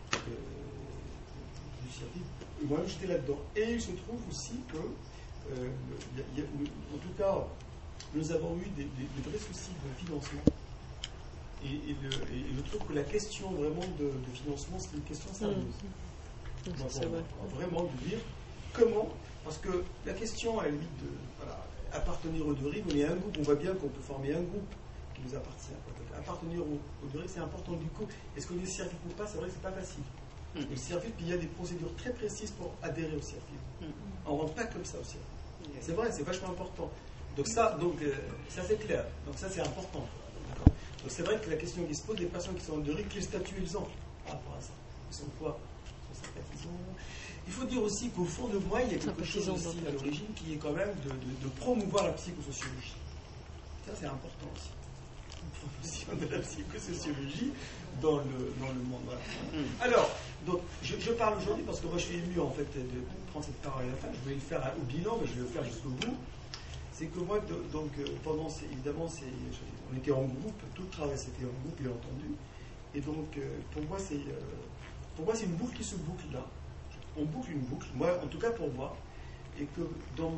du circuit, et moi j'étais là-dedans. Et il se trouve aussi que en tout cas nous avons eu des vrais soucis de financement. Et je trouve que la question vraiment de financement, c'est une question sérieuse. Vraiment de dire comment, parce que la question à la limite de appartenir aux deux rives, on est un groupe, on voit bien qu'on peut former un groupe qui nous appartient. Appartenir aux deux rives, c'est important du coup. Est-ce qu'on est circuit ou pas? C'est vrai que c'est pas facile. Le circuit, puis il y a des procédures très précises pour adhérer au circuit. On ne rentre pas comme ça au circuit. C'est vrai, c'est vachement important. Donc ça c'est clair. Donc ça c'est important. Donc c'est vrai que la question qui se pose, des personnes qui sont en deux rives, quel statut ils ont par rapport à ça? Ils sont quoi? Ils sont sympathisants. Il faut dire aussi qu'au fond de moi, il y a quelque chose aussi à l'origine qui est quand même de promouvoir la psychosociologie. Ça c'est important aussi. Une promotion de la psychosociologie dans le monde. Voilà. Alors, donc, je parle aujourd'hui parce que moi je suis ému en fait de prendre cette parole à la fin. Je voulais le faire au bilan, mais je vais le faire jusqu'au bout. C'est que moi, donc, pendant évidemment, on était en groupe, tout le travail c'était en groupe, bien entendu. Et donc, pour moi, c'est une boucle qui se boucle là. On boucle une boucle, moi, en tout cas pour moi, et que dans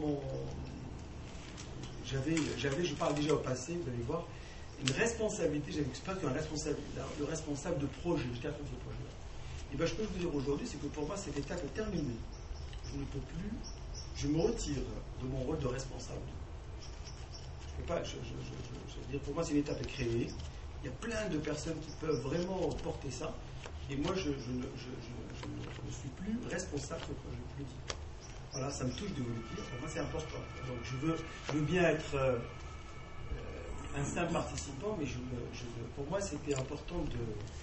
je parle déjà au passé, vous allez voir, une responsabilité, j'avais expliqué le responsable de projet, jusqu'à la fin de ce projet-là. Et bien, je peux vous dire aujourd'hui, c'est que pour moi, cette étape est terminée. Je ne peux plus, je me retire de mon rôle de responsable. Je veux dire, pour moi, c'est une étape créée. Il y a plein de personnes qui peuvent vraiment porter ça. Et moi, je ne suis plus responsable de ce projet. Je le dis. Voilà, ça me touche de vous le dire. Pour moi, c'est important. Donc, je veux bien être un simple participant, mais pour moi, c'était important de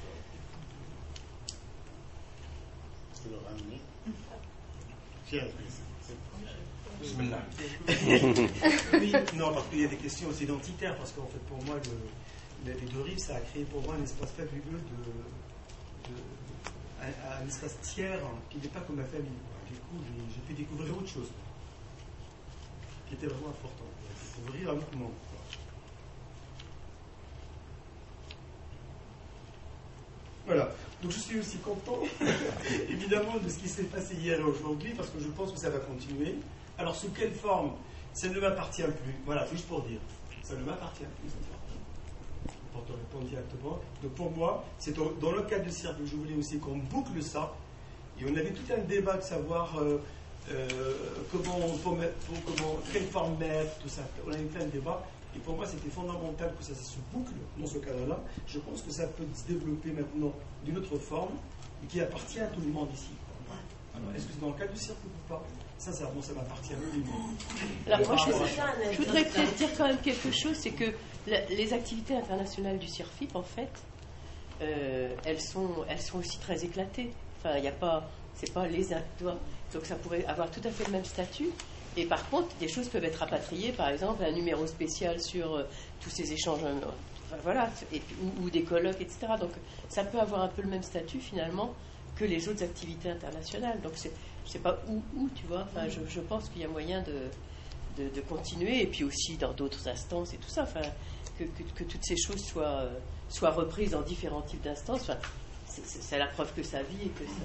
le ramener. Oui, non, parce qu'il y a des questions aussi identitaires, parce qu'en fait, pour moi, les deux rives, ça a créé pour moi un espace fabuleux un espace tiers qui n'est pas comme ma famille. Du coup, j'ai pu découvrir autre chose, qui était vraiment important. Découvrir un autre monde. Voilà. Donc je suis aussi content, évidemment, de ce qui s'est passé hier et aujourd'hui, parce que je pense que ça va continuer. Alors, sous quelle forme? Ça ne m'appartient plus. Voilà, juste pour dire. Ça ne m'appartient plus. Pour te répondre directement. Donc, pour moi, c'est dans le cadre du cercle, je voulais aussi qu'on boucle ça. Et on avait tout un débat de savoir quelle forme mettre, tout ça. On avait plein de débats. Et pour moi, c'était fondamental que ça se boucle dans ce cadre-là. Je pense que ça peut se développer maintenant d'une autre forme et qui appartient à tout le monde ici. Alors, est-ce que c'est dans le cadre du cirque ou pas? Ça m'appartient à nous. Alors moi, je voudrais peut-être dire quand même quelque chose, c'est que les activités internationales du CIRFIP, en fait, elles sont aussi très éclatées. Enfin, il n'y a pas, c'est pas les acteurs. Donc ça pourrait avoir tout à fait le même statut. Et par contre, des choses peuvent être rapatriées, par exemple, un numéro spécial sur tous ces échanges, voilà, ou des colloques, etc. Donc ça peut avoir un peu le même statut finalement que les autres activités internationales. Donc je sais pas où, tu vois. Enfin, je pense qu'il y a moyen de continuer, et puis aussi dans d'autres instances et tout ça. Enfin, que toutes ces choses soient reprises dans différents types d'instances. Enfin, c'est la preuve que ça vit et que ça.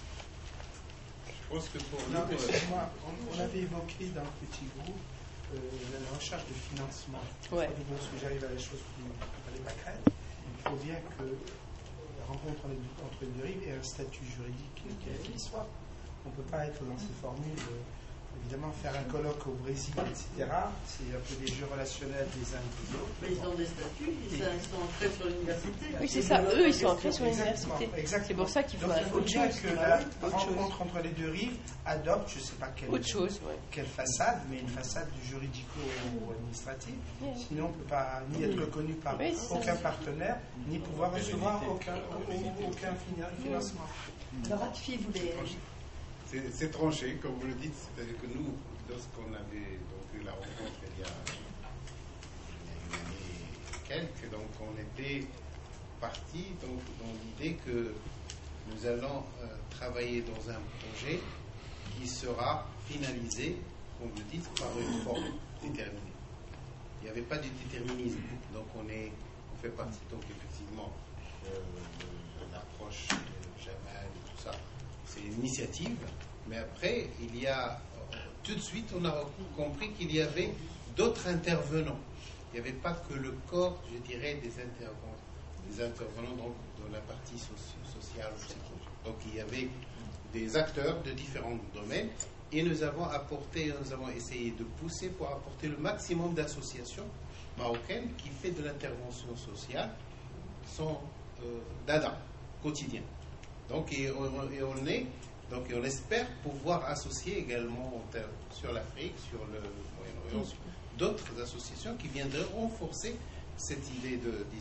Je pense que pour non, excuse-moi, on avait évoqué dans le petit groupe la recherche de financement. Ouais. Parce que j'arrive à les choses qui ne fallait pas craindre. Il faut bien que la rencontre entre les deux rives ait un statut juridique quel qu'il soit. On ne peut pas être dans ces formules. Évidemment, faire un colloque au Brésil, etc., c'est un peu des jeux relationnels des uns et des autres. Mais ils ont des statuts, ils sont ancrés sur l'université. Oui, c'est ça, eux, ils sont ancrés sur l'université. C'est pour ça qu'il faut autre chose. Que la rencontre entre les deux rives adopte, je ne sais pas quelle façade, mais une façade juridico-administrative. Sinon, on ne peut pas ni être reconnu par aucun partenaire, ni pouvoir recevoir aucun financement. Le ratifier, vous les... C'est tranché, comme vous le dites, c'est-à-dire que nous, lorsqu'on avait eu la rencontre il y a une année et quelques, donc on était parti dans l'idée que nous allons travailler dans un projet qui sera finalisé, comme vous le dites, par une forme déterminée. Il n'y avait pas de déterminisme, donc on fait partie donc effectivement de l'approche de Jamal et tout ça. C'est une initiative, mais après, il y a tout de suite, on a compris qu'il y avait d'autres intervenants. Il n'y avait pas que le corps, je dirais, des intervenants donc, dans la partie sociale ou psychologique. Donc il y avait des acteurs de différents domaines, et nous avons essayé de pousser pour apporter le maximum d'associations marocaines qui fait de l'intervention sociale son dada quotidien. Donc, et on espère pouvoir associer également sur l'Afrique, sur le Moyen-Orient, sur d'autres associations qui viendraient renforcer cette idée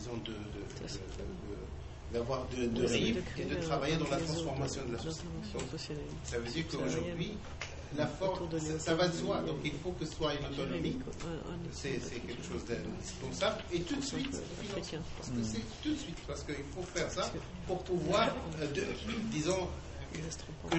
d'avoir de rives et de travailler dans la transformation de la société. Donc, ça veut dire qu'aujourd'hui, la forme, ça va de soi. Donc il faut que ce soit une autonomie. C'est quelque chose d'indispensable. Et tout de suite, parce que c'est tout de suite, parce qu'il faut faire ça pour pouvoir, disons, que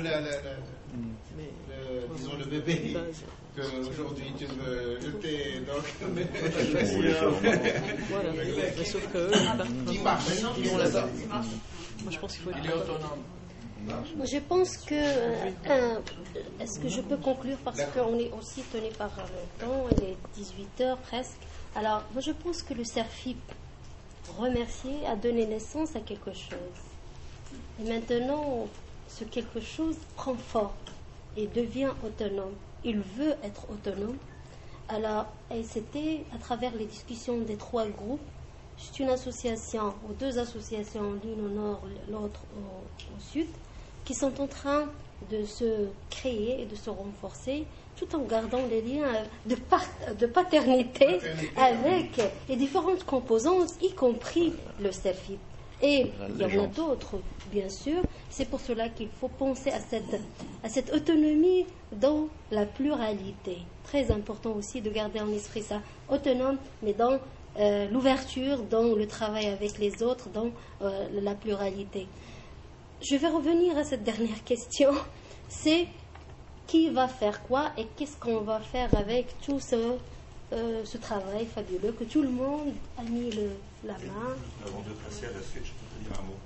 disons le bébé qu'aujourd'hui tu veux jeter, donc voilà. Mais sauf que il marche, ils vont là-bas. Moi je pense qu'il faut être autonome. Je pense que est-ce que je peux conclure parce qu'on est aussi tenu par le temps, il est 18h presque. Alors moi je pense que le CIRFIP remercié a donné naissance à quelque chose. Et maintenant ce quelque chose prend forme et devient autonome. Il veut être autonome. Alors, et c'était à travers les discussions des 3 groupes. C'est une association, ou 2 associations, l'une au nord, l'autre au sud, qui sont en train de se créer et de se renforcer, tout en gardant les liens de paternité avec les différentes composantes, y compris le CIRFIP. Et il y en a d'autres, bien sûr. C'est pour cela qu'il faut penser à cette autonomie dans la pluralité. Très important aussi de garder en esprit ça, autonome, mais dans l'ouverture, dans le travail avec les autres, dans la pluralité. Je vais revenir à cette dernière question. C'est qui va faire quoi et qu'est-ce qu'on va faire avec tout ce travail fabuleux que tout le monde a mis la main. Avant de passer à la suite, je peux te dire un mot.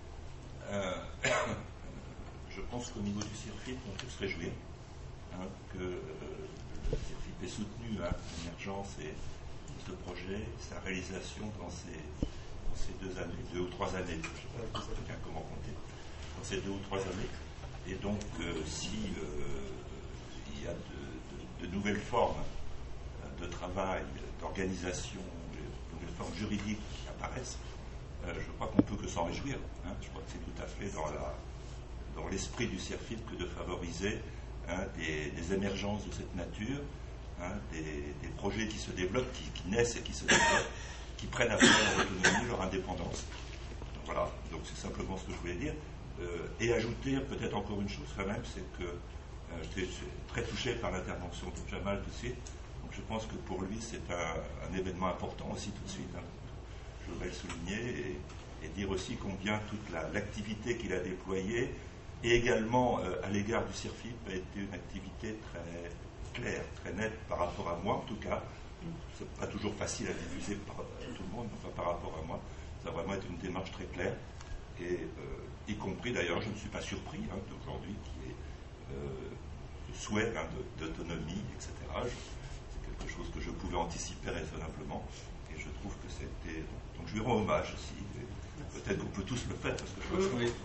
Je pense qu'au niveau du CIRFIP, on peut se réjouir que le CIRFIP ait soutenu l'émergence et ce projet, sa réalisation dans ces 2 années, 2 ou 3 années, je ne sais pas comment compter, dans ces 2 ou 3 années. Et donc, si il y a de nouvelles formes de travail, d'organisation, de nouvelles formes juridiques qui apparaissent, je crois qu'on ne peut que s'en réjouir. Je crois que c'est tout à fait dans dans l'esprit du CIRFIP que de favoriser des émergences de cette nature, des projets qui se développent, qui naissent et qui se développent, qui prennent après leur autonomie, leur indépendance. Voilà, donc c'est simplement ce que je voulais dire. Et ajouter peut-être encore une chose quand même, c'est que j'étais très touché par l'intervention de Jamal tout de suite. Donc je pense que pour lui c'est un événement important aussi tout de suite. Je voudrais le souligner et dire aussi combien toute l'activité qu'il a déployée et également à l'égard du CIRFIP a été une activité très claire, très nette par rapport à moi en tout cas. C'est pas toujours facile à diffuser par tout le monde, mais enfin par rapport à moi, ça a vraiment été une démarche très claire et y compris d'ailleurs, je ne suis pas surpris d'aujourd'hui qu'il y ait ce souhait d'autonomie, etc. C'est quelque chose que je pouvais anticiper raisonnablement et je trouve que c'était... Donc je lui rends hommage aussi. Peut-être qu'on peut tous le faire parce que je pense que... Oui.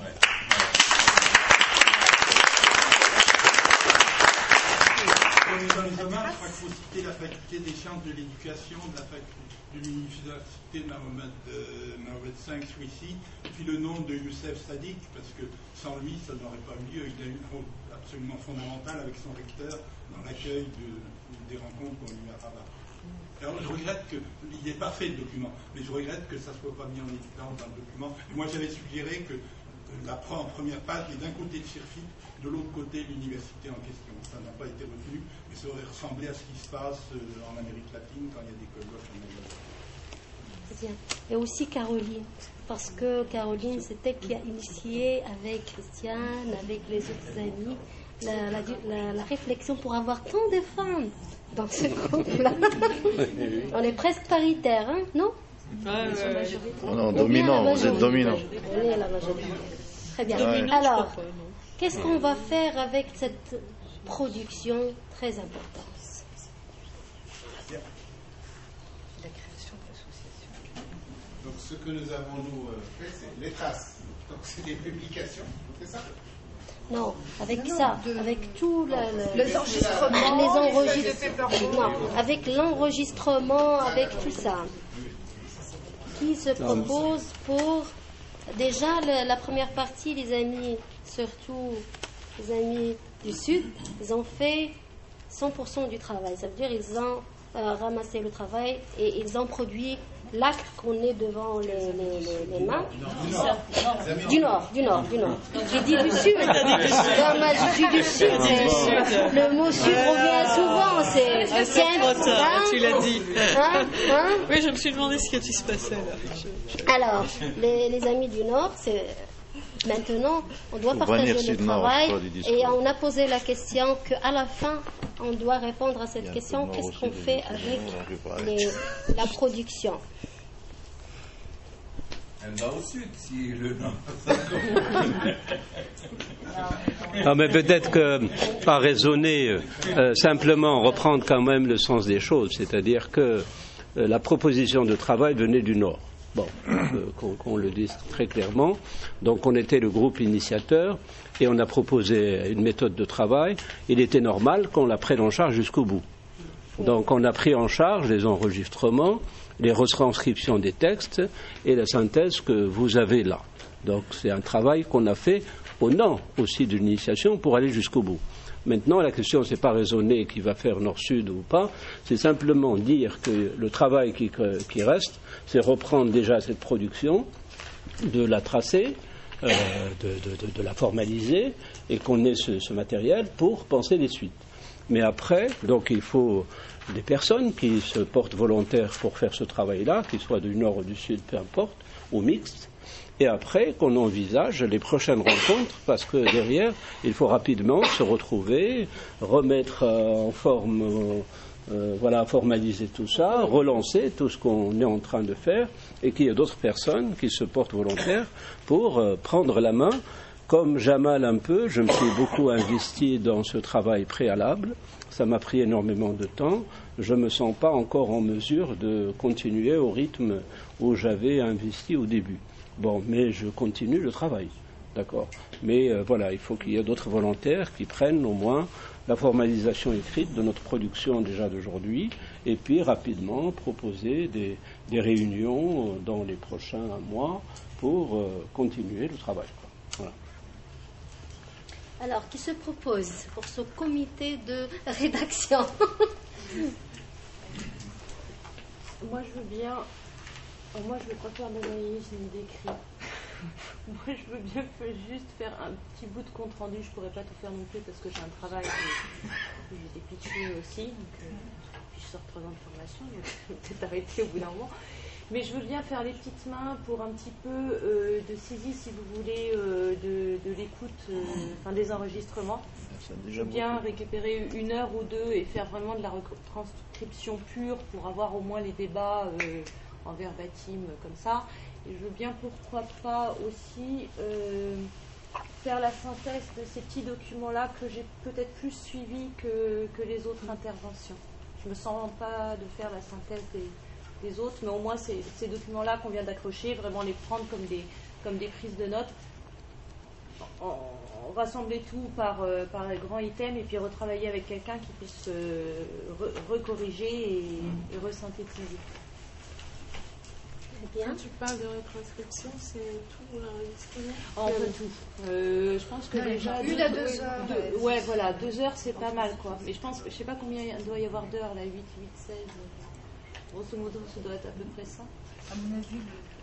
Dans les hommages, je crois qu'il faut citer la faculté des sciences de l'éducation de l'université Mohamed V ici, puis le nom de Youssef Sadiq, parce que sans lui, ça n'aurait pas eu lieu. Il a eu un rôle absolument fondamental avec son recteur dans l'accueil des rencontres qu'on lui a rabat. Alors je regrette il est parfait le document, mais je regrette que ça ne soit pas mis en évidence dans le document. Et moi j'avais suggéré que la première page est d'un côté le CIRFIP, de l'autre côté l'université en question. Ça n'a pas été retenu, mais ça aurait ressemblé à ce qui se passe en Amérique latine quand il y a des colloques en Amérique latine. Bien. Et aussi Caroline, parce que Caroline, c'était qui a initié avec Christiane, avec les autres amis, la réflexion pour avoir tant de femmes dans ce groupe-là. On est presque paritaire, hein, non? Non, dominant, vous êtes dominant. On est à la majorité. Très bien. Alors, qu'est-ce qu'on va faire avec cette production très importante? La création d'associations. Donc ce que nous avons nous fait, c'est les traces. Donc c'est des publications, c'est ça? Non, avec ça, avec tout les enregistrements, non, avec l'enregistrement, avec tout ça, qui se propose pour déjà la première partie, les amis, surtout les amis du Sud, ils ont fait 100% du travail. Ça veut dire ils ont ramassé le travail et ils ont produit l'acte qu'on est devant les mains. Du Nord. J'ai dit du Sud. Je suis du Sud. Le mot Sud revient souvent. Tu l'as dit. Hein? Oui, je me suis demandé ce qui se passait là. Alors, les amis du Nord, c'est... Maintenant, on doit partager le travail et on a posé la question qu'à la fin, on doit répondre à cette question, qu'est-ce qu'on fait avec la production? Elle va au sud, si le Nord. Non, mais peut-être que, pas raisonner, simplement reprendre quand même le sens des choses, c'est-à-dire que la proposition de travail venait du Nord. Bon, qu'on le dise très clairement. Donc on était le groupe initiateur et on a proposé une méthode de travail. Il était normal qu'on la prenne en charge jusqu'au bout. Donc on a pris en charge les enregistrements, les retranscriptions des textes et la synthèse que vous avez là. Donc c'est un travail qu'on a fait au nom aussi de l'initiation pour aller jusqu'au bout. Maintenant, la question, c'est pas raisonner qui va faire Nord-Sud ou pas, c'est simplement dire que le travail qui reste, c'est reprendre déjà cette production, de la tracer, de la formaliser, et qu'on ait ce matériel pour penser les suites. Mais après, donc il faut des personnes qui se portent volontaires pour faire ce travail-là, qu'ils soient du Nord ou du Sud, peu importe, ou mixtes. Et après, qu'on envisage les prochaines rencontres, parce que derrière, il faut rapidement se retrouver, remettre en forme, formaliser tout ça, relancer tout ce qu'on est en train de faire, et qu'il y ait d'autres personnes qui se portent volontaires pour prendre la main. Comme Jamal un peu, je me suis beaucoup investi dans ce travail préalable. Ça m'a pris énormément de temps. Je ne me sens pas encore en mesure de continuer au rythme où j'avais investi au début. Bon, mais je continue le travail, d'accord. Mais il faut qu'il y ait d'autres volontaires qui prennent au moins la formalisation écrite de notre production déjà d'aujourd'hui, et puis rapidement proposer des réunions dans les prochains mois pour continuer le travail. Voilà. Alors, qui se propose pour ce comité de rédaction? Moi, je veux bien. Moi, je vais pas faire d'analyse ni d'écrit. Moi, je veux bien juste faire un petit bout de compte rendu. Je pourrais pas tout faire non plus parce que j'ai un travail que j'ai des pitchés aussi. Donc, puis je sors 3 ans de formation, donc je vais peut-être arrêter au bout d'un moment. Mais je veux bien faire les petites mains pour un petit peu de saisie, si vous voulez, de l'écoute, enfin des enregistrements. Je veux bien récupérer 1 heure ou 2 et faire vraiment de la retranscription pure pour avoir au moins les débats en verbatim comme ça. Et je veux bien, pourquoi pas aussi faire la synthèse de ces petits documents-là que j'ai peut-être plus suivis que les autres interventions. Je ne me sens pas de faire la synthèse des autres, mais au moins ces documents-là qu'on vient d'accrocher, vraiment les prendre comme des prises de notes, rassembler tout par les grands items et puis retravailler avec quelqu'un qui puisse recorriger et resynthétiser. Quand tu parles de retranscription, c'est tout l'enregistrement? Un peu tout. Je pense que déjà 1 à 2 heures. Ouais, voilà, 2 heures c'est pas mal quoi. Mais je sais pas combien il doit y avoir d'heures là, 8, 16. Grosso modo, ça doit être à peu près ça. À mon avis,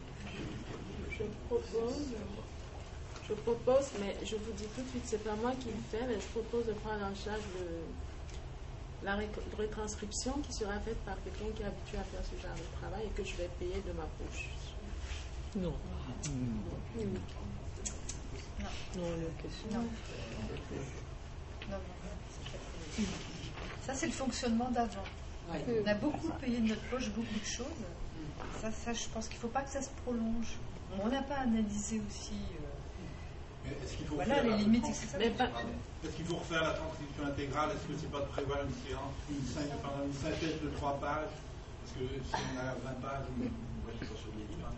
je propose, mais je vous dis tout de suite, c'est pas moi qui le fais, mais je propose de prendre en charge la retranscription qui sera faite par quelqu'un qui est habitué à faire ce genre de travail et que je vais payer de ma poche. Non. Non. Ça, c'est le fonctionnement d'avant. On a beaucoup payé de notre poche, beaucoup de choses. Ça, je pense qu'il ne faut pas que ça se prolonge. On n'a pas analysé aussi est-ce qu'il faut les limites, etc. Est-ce qu'il faut refaire la transcription intégrale? Est-ce que c'est pas de prévoir une séance, une synthèse de 3 pages? Parce que si on a 20 pages, on va être sur les livres.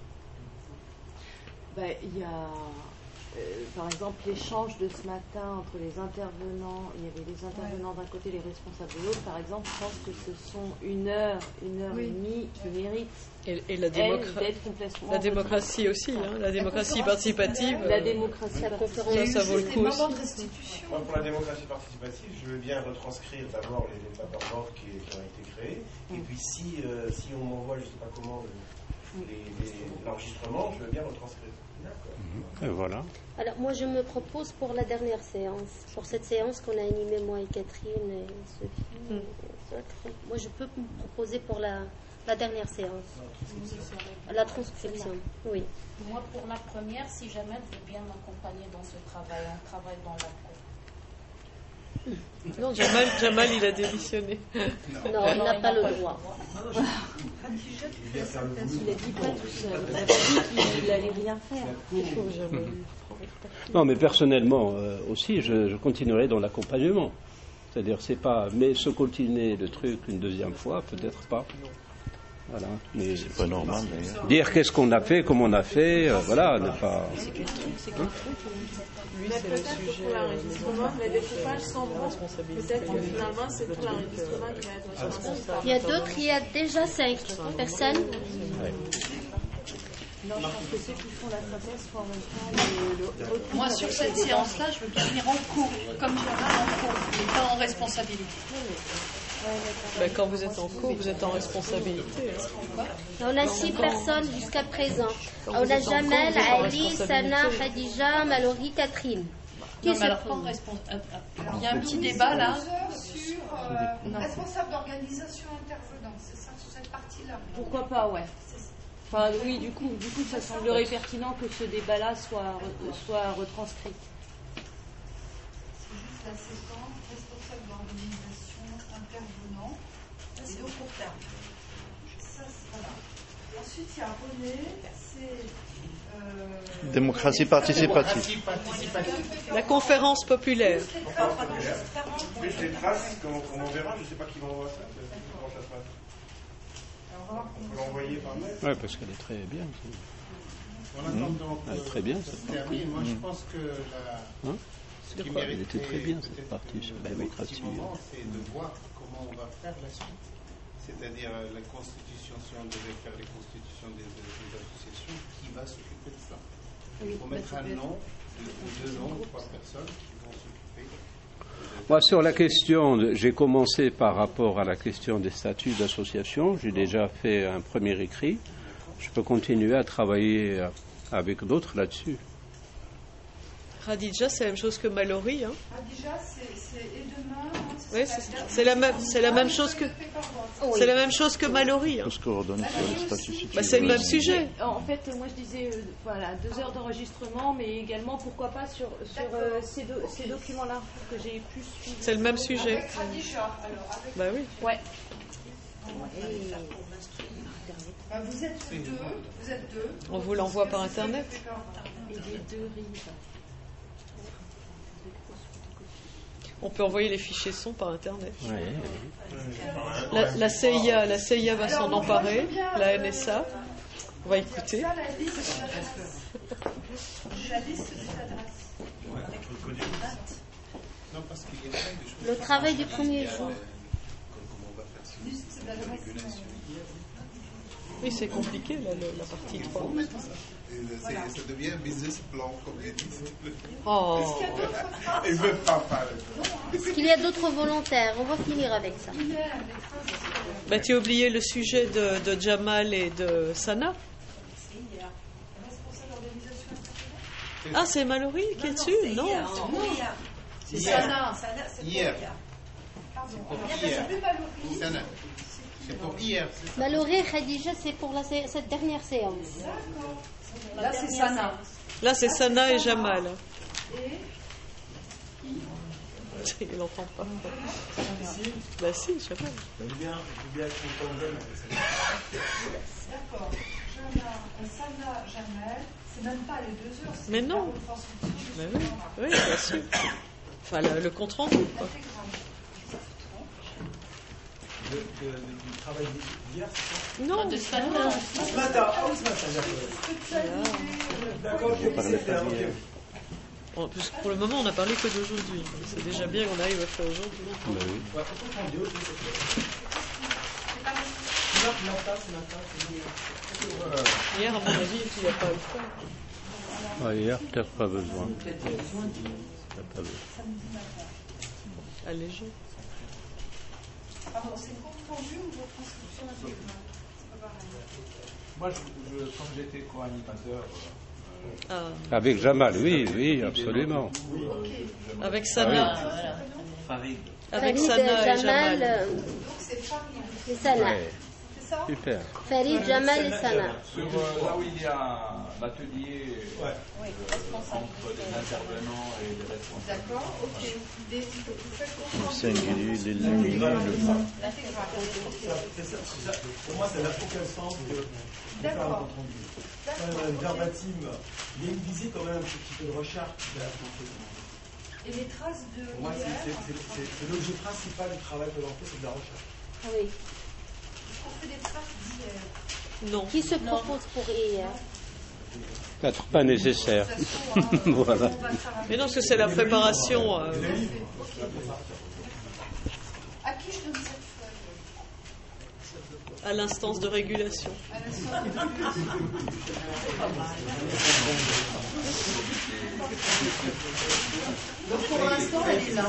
Il y a, par exemple, l'échange de ce matin entre les intervenants. Il y avait les intervenants d'un côté, les responsables de l'autre. Par exemple, je pense que ce sont 1 heure et demie qui méritent et la d'être complètement. La démocratie aussi, la démocratie participative. La démocratie participative. Ça vaut le coup aussi. Pour la démocratie participative, je veux bien retranscrire d'abord les tables d'ordre qui ont été créés. Et puis si on m'envoie, je ne sais pas comment, l'enregistrement, je veux bien retranscrire. Et voilà. Alors moi je me propose pour la dernière séance, pour cette séance qu'on a animée moi et Catherine et Sophie. Moi je peux me proposer pour la dernière séance. La transcription, oui. Moi pour la première, si jamais je veux bien m'accompagner dans ce travail, un travail dans la cour. Non, Jamal il a démissionné. Non, il n'a pas le droit. Il a dit pas tout seul. Il a dit qu'il n'allait rien faire. Non, mais personnellement aussi, je continuerai dans l'accompagnement. C'est-à-dire, c'est pas. Mais se continuer le truc une deuxième fois, peut-être pas. Voilà. Mais c'est pas normal d'ailleurs. Dire qu'est-ce qu'on a fait, comment on a fait, voilà, ne pas. C'est quel truc, Lui, c'est le sujet. Pour l'enregistrement, les découpages sont bons. Peut-être que finalement, c'est pour l'enregistrement qui va être responsable. Il y a d'autres, il y a déjà 5 personnes. Non, je pense que ceux qui font la synthèse font en même temps Moi, sur cette séance-là, je veux bien venir en cours, comme Gérard en cours, mais pas en responsabilité. Quand vous êtes en cours, vous êtes en responsabilité. On a 6 personnes jusqu'à présent. On a Jamel, Ali, Sana, Khadija, Mallory, Catherine. Non, mais alors pas en responsabilité. Il y a un petit débat là. Sur responsable d'organisation intervenant, c'est ça, sur cette partie-là. Pourquoi pas, ouais. Enfin, oui, du coup, ça semblerait pertinent que ce débat-là soit retranscrit. C'est juste la séquence responsable d'organisation intervenant. C'est au court terme. Ça, voilà. Ensuite, il y a René, c'est. Démocratie participative. La conférence populaire. Plus les traces, on verra, je ne sais pas qui m'envoie ça. Comment ça se passe? On peut l'envoyer par mail. Oui, parce qu'elle est très bien. Elle est très bien cette partie. Moi, je pense que ce qui elle était très bien cette partie sur la démocratie. C'est de voir comment on va faire la suite. C'est-à-dire la constitution, si on devait faire les constitutions des associations, qui va s'occuper de ça? Il faut mettre un nom 2 ans, 3 personnes qui vont s'occuper. Moi, sur la question, j'ai commencé par rapport à la question des statuts d'association. J'ai déjà fait un premier écrit. Je peux continuer à travailler avec d'autres là-dessus. Khadija, c'est la même chose que Mallory. Hein. Khadija, c'est et demain. Oui, c'est la même chose que. C'est la même chose que Mallory. Hein. C'est le même sujet. En fait, moi je disais, voilà, 2 heures d'enregistrement, mais également, pourquoi pas sur ces documents-là que j'ai pu suivre. C'est le même sujet. Avec Khadija, alors. Bah oui. Ouais. Vous êtes deux. On vous l'envoie par Internet. Et les 2 rives. On peut envoyer les fichiers son par Internet. Oui. La CIA va s'en emparer, la NSA. On va écouter. La liste des adresses. Le travail du premier jour. Oui, c'est compliqué, la partie 3. Ça devient un business plan, comme ils disent. Oh. Ils ne veulent pas parler. Est-ce qu'il y a d'autres volontaires? On va finir avec ça. Bah, tu as oublié le sujet de Jamal et de Sana. Ah, c'est Mallory qui est dessus? Non. C'est Sana. Hier. C'est pour hier. Mallory et Khadija, c'est pour cette dernière séance. Là, c'est Sana. Là, c'est Sana et Jamal. Il n'entend pas. Bah si, Jamal. D'accord. Sana, Jamal, c'est même pas les 2 heures. Mais non. Mais oui, bien sûr. Enfin, le compte rendu, quoi. Du travail d'hier, c'est ça? Non, de ce matin. Ce matin, d'accord. D'accord, En plus, pour le moment, on n'a parlé que d'aujourd'hui. C'est déjà bien qu'on arrive à faire aujourd'hui. Hier, à mon avis, il n'y a pas le faire. Hier, peut-être pas besoin. Allégé. Pardon, c'est compte rendu ou retranscription intégrale? Moi, comme j'étais co-animateur. Avec Jamal, oui, absolument. Avec Sana. Farid. Avec Farid, Sana et Jamal. Donc c'est Farid. Et Sana. Ouais. C'est ça? Super. Farid, Jamal et Sana. Sur là où il y a l'atelier entre les intervenants et les responsables. D'accord, ok. Vous faites Le singulier, l'illuminé, Pour moi, ça n'a aucun sens de faire un compte rendu. Un verbatim, il y a une visée quand même un petit peu de recherche de la construction. Et les traces de. Pour moi, c'est l'objet principal du travail que l'on fait, c'est de la recherche. Oui. On fait des traces d'hier. Non. Qui se propose pour hier? Peut-être pas nécessaire. Voilà. Mais non, parce que c'est la préparation. À qui je donne cette feuille? À l'instance de régulation. À l'instant de Donc pour l'instant, elle est là.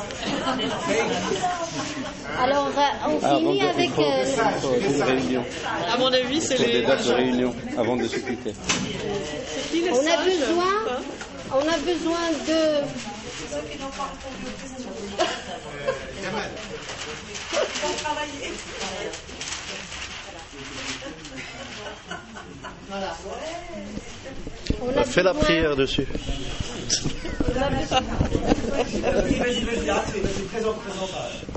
Alors, on finit avec. Une réunion. À mon avis, c'est Des les. dates de réunion avant de se quitter. C'est qui les On a sages, besoin. hein? On a besoin de. Ceux qui n'ont pas répondu aux questions. Ils vont travailler. Voilà. On a Fais la besoin- prière dessus. Vas-y, présente.